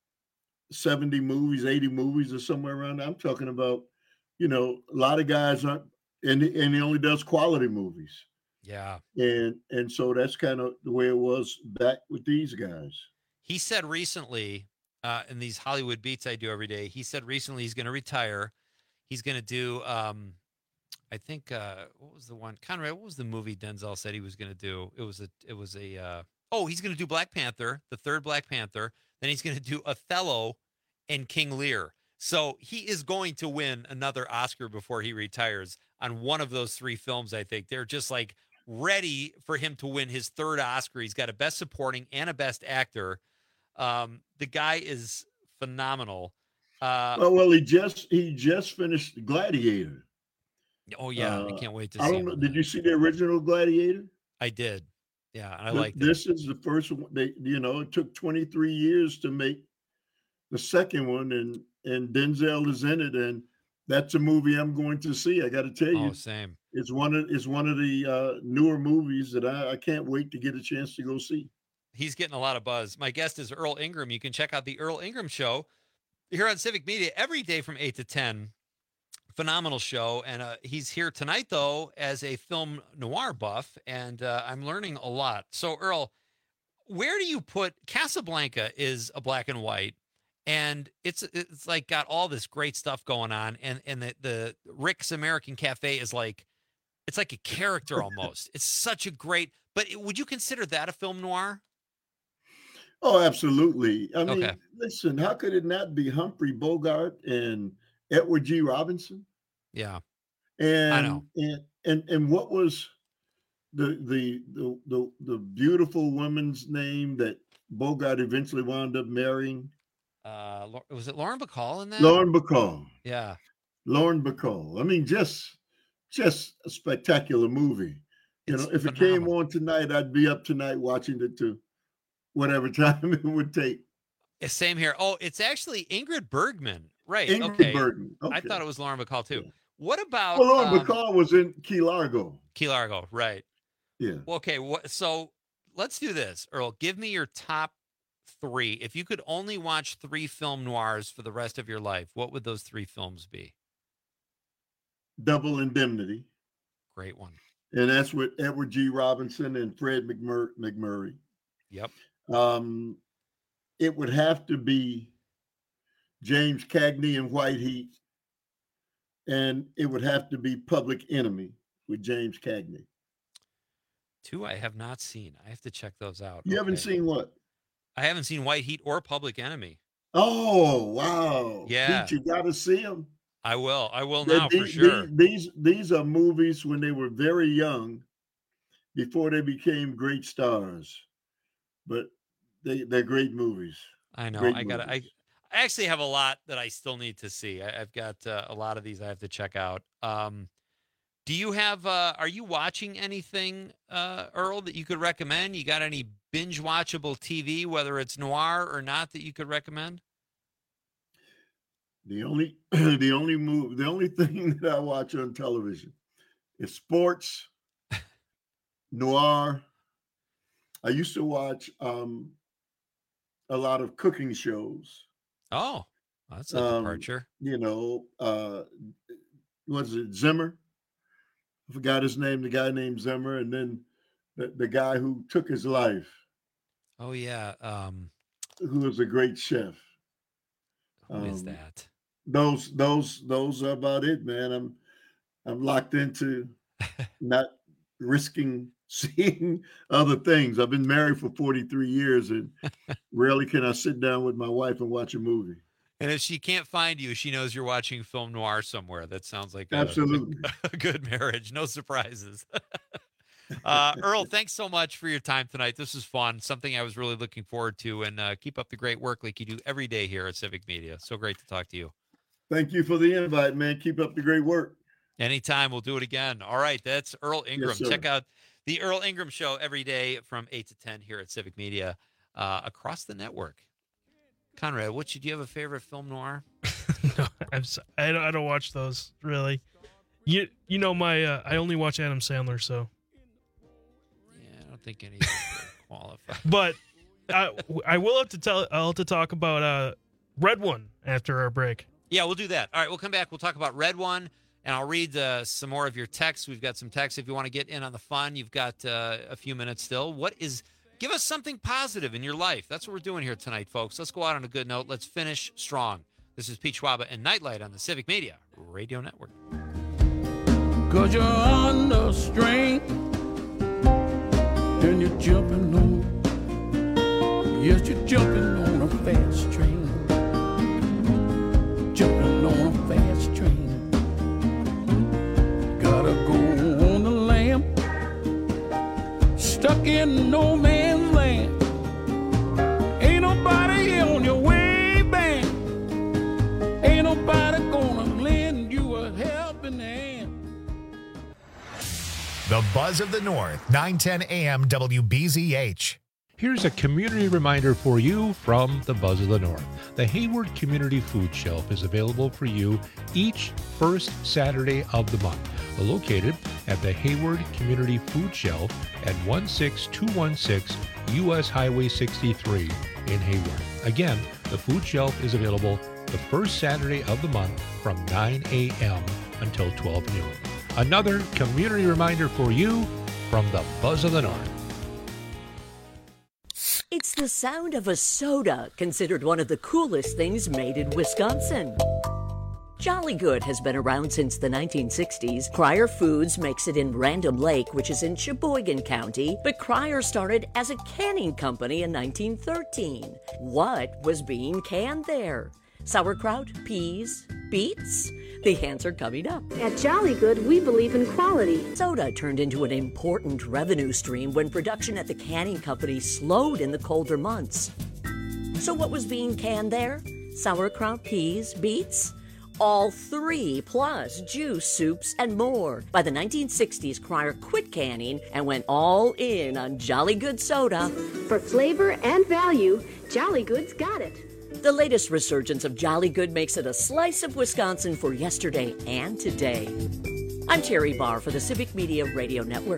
seventy movies, eighty movies or somewhere around there. I'm talking about, you know, a lot of guys aren't, and, and he only does quality movies. Yeah. And and so that's kind of the way it was back with these guys. He said recently, uh, in these Hollywood beats I do every day, he said recently he's going to retire. He's going to do, um, I think, uh, what was the one? Conrad, what was the movie Denzel said he was going to do? It was a, it was a, uh, oh, he's going to do Black Panther, the third Black Panther. Then he's going to do Othello and King Lear. So he is going to win another Oscar before he retires on one of those three films, I think. They're just like ready for him to win his third Oscar. He's got a Best Supporting and a Best Actor. Um, the guy is phenomenal. Uh, well, well, he just he just finished Gladiator. oh yeah, I Uh, can't wait to I see don't him know. in Did that. you see the original Gladiator? I did. Yeah, I Th- liked it. This is the first one. They, you know, it took twenty-three years to make the second one, and and Denzel is in it, and that's a movie I'm going to see. I got to tell you, Oh, same. it's one of it's one of the uh, newer movies that I, I can't wait to get a chance to go see. He's getting a lot of buzz. My guest is Earl Ingram. You can check out the Earl Ingram Show here on Civic Media every day from eight to ten. Phenomenal show. And uh, he's here tonight, though, as a film noir buff, and uh, I'm learning a lot. So, Earl, where do you put Casablanca is a black and white, and it's it's like got all this great stuff going on, and and the, the Rick's American Cafe is like, it's like a character almost. It's such a great, but would you consider that a film noir? Oh, absolutely. I mean, Okay. listen, how could it not be Humphrey Bogart and Edward G. Robinson? Yeah. And know. and and and what was the the the the, the beautiful woman's name that Bogart eventually wound up marrying? Uh, Lau- was it Lauren Bacall in that? Lauren Bacall. Yeah. Lauren Bacall. I mean, just just a spectacular movie. You It's know, if it came on tonight, I'd be up tonight watching it too, whatever time it would take. Yeah, same here. Oh, it's actually Ingrid Bergman. Right. Ingrid okay. Bergman. I Okay. thought it was Lauren Bacall too. What about Well, Lauren um, Bacall was in Key Largo. Key Largo? Right. Yeah. Well, okay. What? So let's do this, Earl. Give me your top three. If you could only watch three film noirs for the rest of your life, what would those three films be? Double Indemnity. Great one. And that's with Edward G. Robinson and Fred McMur- McMurray. Yep. Um, it would have to be James Cagney and White Heat. and it would have to be Public Enemy with James Cagney. Two I have not seen. I have to check those out. You okay. haven't seen what? I haven't seen White Heat or Public Enemy. Oh, wow. Yeah. Pete, you got to see them. I will. I will They're, now these, for sure. These, these are movies when they were very young, before they became great stars. But they, they're great movies. I know. Great I got. I, I actually have a lot that I still need to see. I, I've got uh, a lot of these I have to check out. Um, do you have? Uh, are you watching anything, uh, Earl, that you could recommend? You got any binge watchable T V, whether it's noir or not, that you could recommend? The only, the only move, the only thing that I watch on television is sports, noir. I used to watch um, a lot of cooking shows. Oh, that's a um, departure. You know, uh, was it Zimmer? I forgot his name, the guy named Zimmer, and then the, the guy who took his life. Oh, yeah. Um, who was a great chef. Who um, is that? Those, those, those are about it, man. I'm, I'm locked into not risking seeing other things. I've been married for forty-three years, and rarely can I sit down with my wife and watch a movie. And if she can't find you, she knows you're watching film noir somewhere. That sounds like a, absolutely a, a good marriage. No surprises. uh, Earl, thanks so much for your time tonight. This was fun. Something I was really looking forward to. And uh, keep up the great work like you do every day here at Civic Media. So great to talk to you. Thank you for the invite, man. Keep up the great work. Anytime. We'll do it again. All right. That's Earl Ingram. Yes, check out the Earl Ingram Show every day from eight to ten here at Civic Media uh, across the network. Conrad, what do you have a favorite film noir? No, I'm so, I don't I don't watch those really. You you know my uh, I only watch Adam Sandler, so. Yeah, I don't think any qualify. But I I will have to tell I'll have to talk about uh Red One after our break. Yeah, we'll do that. All right, we'll come back. We'll talk about Red One, and I'll read uh, some more of your texts. We've got some texts if you want to get in on the fun. You've got uh, a few minutes still. What is? Give us something positive in your life. That's what we're doing here tonight, folks. Let's go out on a good note. Let's finish strong. This is Pete Schwaba and Nightlight on the Civic Media Radio Network. Cause you're under strain and you're jumping on. Yes, you're jumping on a fast train. Jumping on a fast train. Gotta go on the lam. Stuck in no man's land. Ain't nobody on your way back. Ain't nobody gonna lend you a helping hand. The Buzz of the North, nine ten A M W B Z H. Here's a community reminder for you from the Buzz of the North. The Hayward Community Food Shelf is available for you each first Saturday of the month. Located at the Hayward Community Food Shelf at one six two one six U S Highway sixty-three in Hayward. Again, the food shelf is available the first Saturday of the month from nine A M until twelve noon. Another community reminder for you from the Buzz of the North. It's the sound of a soda, considered one of the coolest things made in Wisconsin. Jolly Good has been around since the nineteen sixties. Cryer Foods makes it in Random Lake, which is in Sheboygan County, but Cryer started as a canning company in nineteen thirteen. What was being canned there? Sauerkraut, peas, beets? The answer coming up. At Jolly Good, we believe in quality. Soda turned into an important revenue stream when production at the canning company slowed in the colder months. So what was being canned there? Sauerkraut, peas, beets? All three, plus juice, soups, and more. By the nineteen sixties, Cryer quit canning and went all in on Jolly Good soda. For flavor and value, Jolly Good's got it. The latest resurgence of Jolly Good makes it a slice of Wisconsin for yesterday and today. I'm Terry Barr for the Civic Media Radio Network.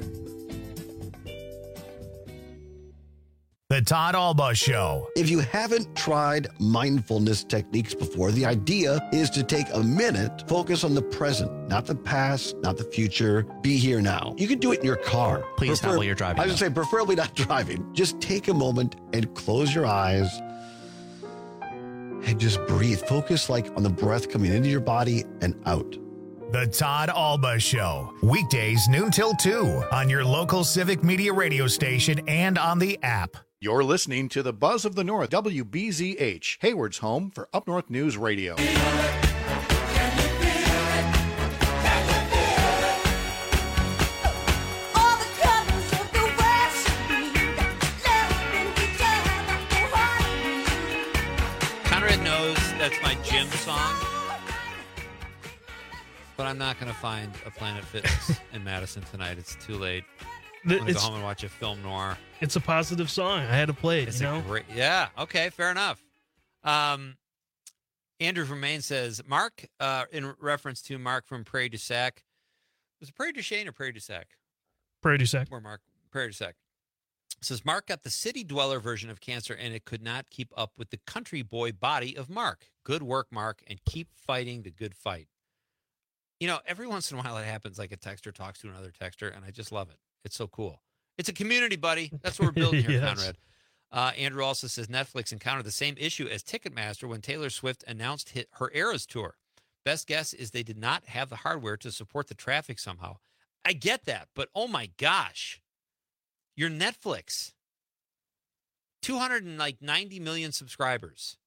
The Todd Alba Show. If you haven't tried mindfulness techniques before, the idea is to take a minute, focus on the present, not the past, not the future. Be here now. You can do it in your car. Please Prefer- not while you're driving. I was going to say, preferably not driving. Just take a moment and close your eyes and just breathe. Focus like on the breath coming into your body and out. The Todd Alba Show, weekdays noon till two on your local Civic Media radio station and on the app. You're listening to the Buzz of the North, W B Z H, Hayward's home for Up North News Radio. Conrad knows that's my gym song. But I'm not going to find a Planet Fitness in Madison tonight. It's too late. I'm going to go home and watch a film noir. It's a positive song. I had to play it, It's you a know? great, yeah, okay, fair enough. Um, Andrew from Maine says, Mark, uh, in reference to Mark from Prairie du Sac. Was it Prairie du Chien or Prairie du Sac? Prairie du Sac. Where Mark? Prairie du Sac. Says, Mark got the city dweller version of cancer, and it could not keep up with the country boy body of Mark. Good work, Mark, and keep fighting the good fight. You know, every once in a while it happens like a texter talks to another texter, and I just love it. It's so cool. It's a community, buddy. That's what we're building here, Yes. Conrad. Uh, Andrew also says Netflix encountered the same issue as Ticketmaster when Taylor Swift announced hit her Eras tour. Best guess is they did not have the hardware to support the traffic somehow. I get that, but oh my gosh. Your Netflix. two hundred ninety million subscribers.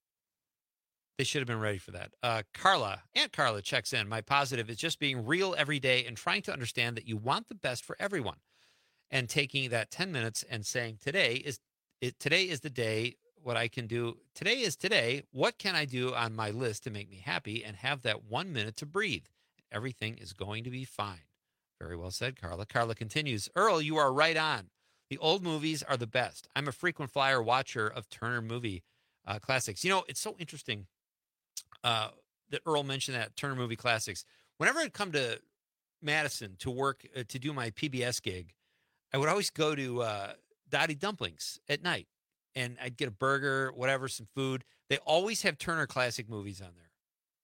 They should have been ready for that. Uh, Carla, Aunt Carla checks in. My positive is just being real every day and trying to understand that you want the best for everyone. And taking that ten minutes and saying, today is it, today is the day, what I can do. Today is today. What can I do on my list to make me happy and have that one minute to breathe? Everything is going to be fine. Very well said, Carla. Carla continues, Earl, you are right on. The old movies are the best. I'm a frequent flyer watcher of Turner movie uh, classics. You know, it's so interesting. Uh, that Earl mentioned that Turner Movie Classics. Whenever I'd come to Madison to work, uh, to do my P B S gig, I would always go to uh, Dottie Dumplings at night, and I'd get a burger, whatever, some food. They always have Turner Classic Movies on there.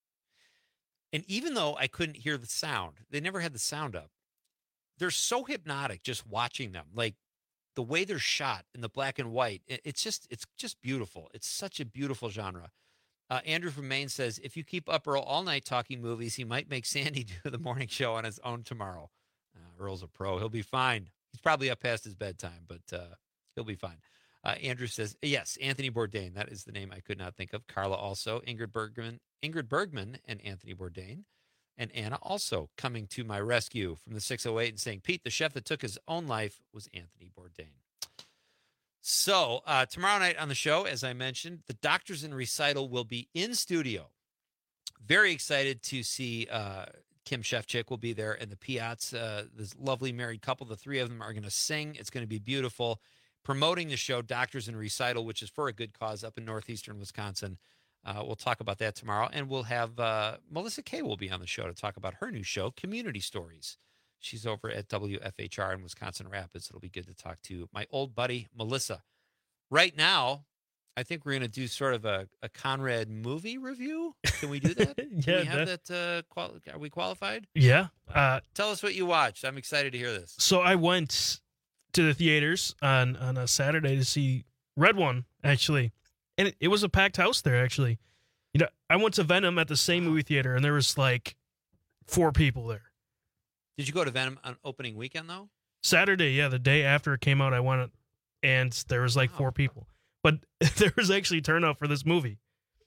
And even though I couldn't hear the sound, they never had the sound up. They're so hypnotic just watching them. Like the way they're shot in the black and white, it, it's just it's just beautiful. It's such a beautiful genre. Uh, Andrew from Maine says, if you keep up Earl all night talking movies, he might make Sandy do the morning show on his own tomorrow. Uh, Earl's a pro. He'll be fine. He's probably up past his bedtime, but uh, he'll be fine. Uh, Andrew says, yes, Anthony Bourdain. That is the name I could not think of. Carla also. Ingrid Bergman, Ingrid Bergman and Anthony Bourdain. And Anna also coming to my rescue from the six oh eight and saying, Pete, the chef that took his own life was Anthony Bourdain. So uh, tomorrow night on the show, as I mentioned, the Doctors in Recital will be in studio. Very excited to see uh, Kim Shefchick will be there and the Piats, uh, this lovely married couple. The three of them are going to sing. It's going to be beautiful. Promoting the show, Doctors in Recital, which is for a good cause up in northeastern Wisconsin. Uh, we'll talk about that tomorrow. And we'll have uh, Melissa Kay will be on the show to talk about her new show, Community Stories. She's over at W F H R in Wisconsin Rapids. It'll be good to talk to my old buddy, Melissa. Right now, I think we're going to do sort of a, a Conrad movie review. Can we do that? Can Yeah, we have that- that? Uh, quali- are we qualified? Yeah. Uh, Tell us what you watched. I'm excited to hear this. so I went to the theaters on, on a Saturday to see Red One, actually. And it, it was a packed house there, actually. You know, I went to Venom at the same movie theater, and there was like four people there. Did you go to Venom on opening weekend, though? Saturday, yeah, the day after it came out, I went, and there was like four people. But there was actually turnout for this movie.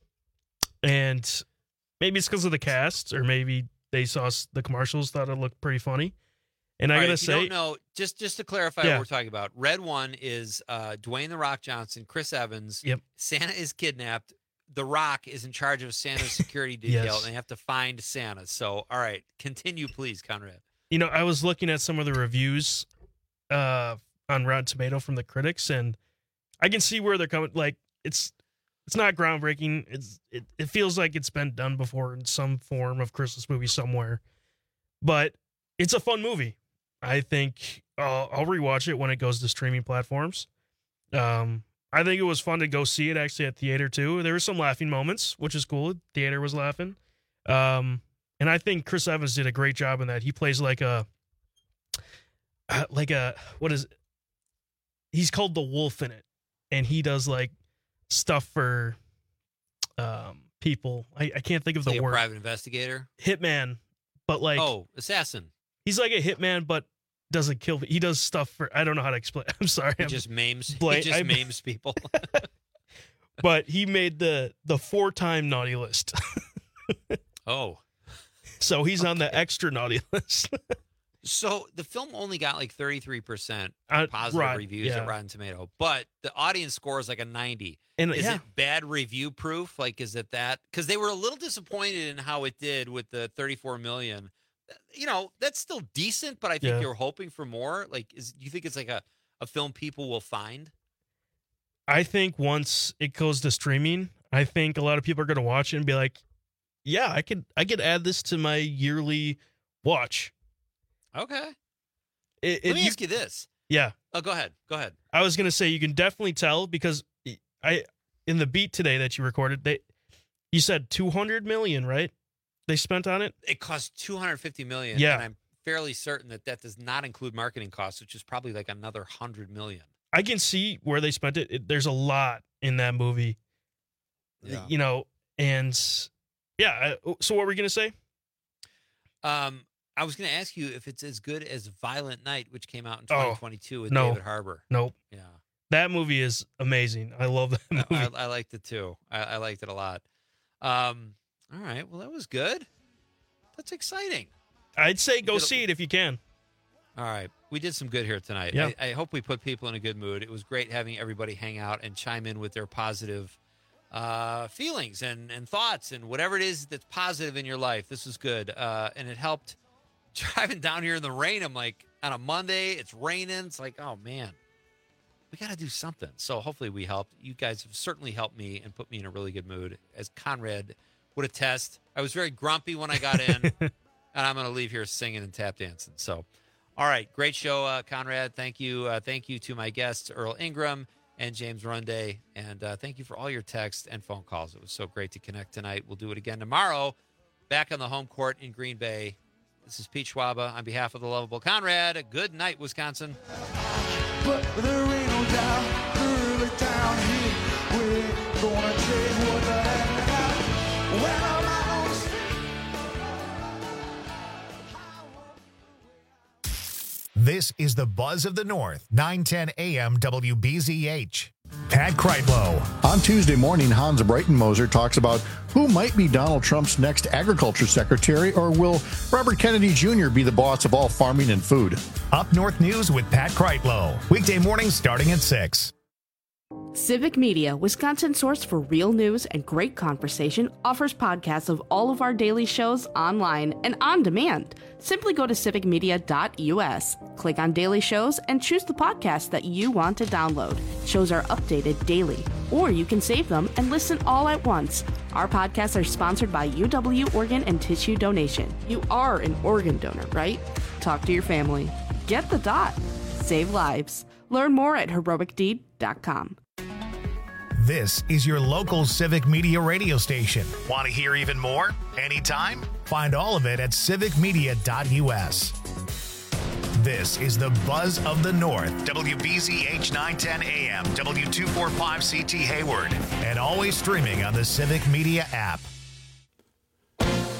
And maybe it's because of the cast, or maybe they saw s- the commercials, thought it looked pretty funny. And I All right, gotta if you say, don't know, just just to clarify Yeah. what we're talking about, Red One is uh, Dwayne the Rock Johnson, Chris Evans. Yep. Santa is kidnapped. The Rock is in charge of Santa's security detail, Yes. and they have to find Santa. So, all right, continue, please, Conrad. you know, I was looking at some of the reviews uh, on Rotten Tomato from the critics, and I can see where they're coming. Like, it's it's not groundbreaking. It's it, it feels like it's been done before in some form of Christmas movie somewhere, but it's a fun movie. I think uh, I'll rewatch it when it goes to streaming platforms. Um, I think it was fun to go see it actually at theater too. There were some laughing moments, which is cool. Theater was laughing. Um, and I think Chris Evans did a great job in that. He plays like a, uh, like a, what is it? He's called the Wolf in it. And he does like stuff for um, people. I, I can't think of the Like a word. private investigator. Hitman. but like oh, assassin. He's like a hitman, but doesn't kill. He does stuff for. I don't know how to explain. I'm sorry. He I'm just maims. bla- he just I'm- maims people. But he made the the four time naughty list. Oh, so he's on the extra naughty list. so the film only got like thirty-three percent Uh, positive right, reviews yeah. at Rotten Tomato, but the audience score is like a ninety. And is yeah. it bad review proof? Like, is it that? Because they were a little disappointed in how it did with the thirty-four million. You know, that's still decent, but I think Yeah. you're hoping for more. Like, is you think it's like a, a film people will find? I think once it goes to streaming, I think a lot of people are going to watch it and be like, "Yeah, I could, I could add this to my yearly watch." Okay. It, Let it- me you- ask you this. Yeah, Oh, go ahead. Go ahead. I was going to say you can definitely tell because I in the beat today that you recorded, they you said two hundred million, right? They spent on it. It cost two hundred fifty million. Yeah. And I'm fairly certain that that does not include marketing costs, which is probably like another hundred million. I can see where they spent it. it there's a lot in that movie, Yeah. you know, and yeah. I- So what were we going to say? Um, I was going to ask you if it's as good as Violent Night, which came out in Oh, twenty twenty-two with no. David Harbour. Nope. Yeah. That movie is amazing. I love that movie. I, I liked it too. I, I liked it a lot. Um, all right. Well, that was good. That's exciting. I'd say go Did a- see it if you can. All right. We did some good here tonight. Yeah. I, I hope we put people in a good mood. It was great having everybody hang out and chime in with their positive uh, feelings and, and thoughts and whatever it is that's positive in your life. This was good. Uh, and it helped driving down here in the rain. I'm like, on a Monday, it's raining. It's like, oh, man, we got to do something. So hopefully we helped. You guys have certainly helped me and put me in a really good mood. As Conrad would attest, I was very grumpy when I got in, and I'm going to leave here singing and tap dancing. So, all right, great show, uh, Conrad. Thank you. Uh, thank you to my guests, Earl Ingram and James Runday. And uh, thank you for all your texts and phone calls. It was so great to connect tonight. We'll do it again tomorrow, back on the home court in Green Bay. This is Pete Schwaba on behalf of the lovable Conrad. Good night, Wisconsin. But there ain't no doubt, early down here, we're gonna change what the heck I got. When I'm out on the street. This is the Buzz of the North, nine ten A M W B Z H. Pat Kreitlow. On Tuesday morning, Hans Breitenmoser talks about who might be Donald Trump's next agriculture secretary, or will Robert Kennedy Junior be the boss of all farming and food? Up North News with Pat Kreitlow. Weekday mornings starting at six. Civic Media, Wisconsin's source for real news and great conversation, offers podcasts of all of our daily shows online and on demand. Simply go to civic media dot U S, click on daily shows, and choose the podcast that you want to download. Shows are updated daily, or you can save them and listen all at once. Our podcasts are sponsored by U W Organ and Tissue Donation. You are an organ donor, right? Talk to your family. Get the dot. Save lives. Learn more at heroic deed dot com. This is your local Civic Media radio station. Want to hear even more? Anytime? Find all of it at civic media dot U S. This is the Buzz of the North, W B Z H nine ten A M, W two forty-five C T Hayward, and always streaming on the Civic Media app.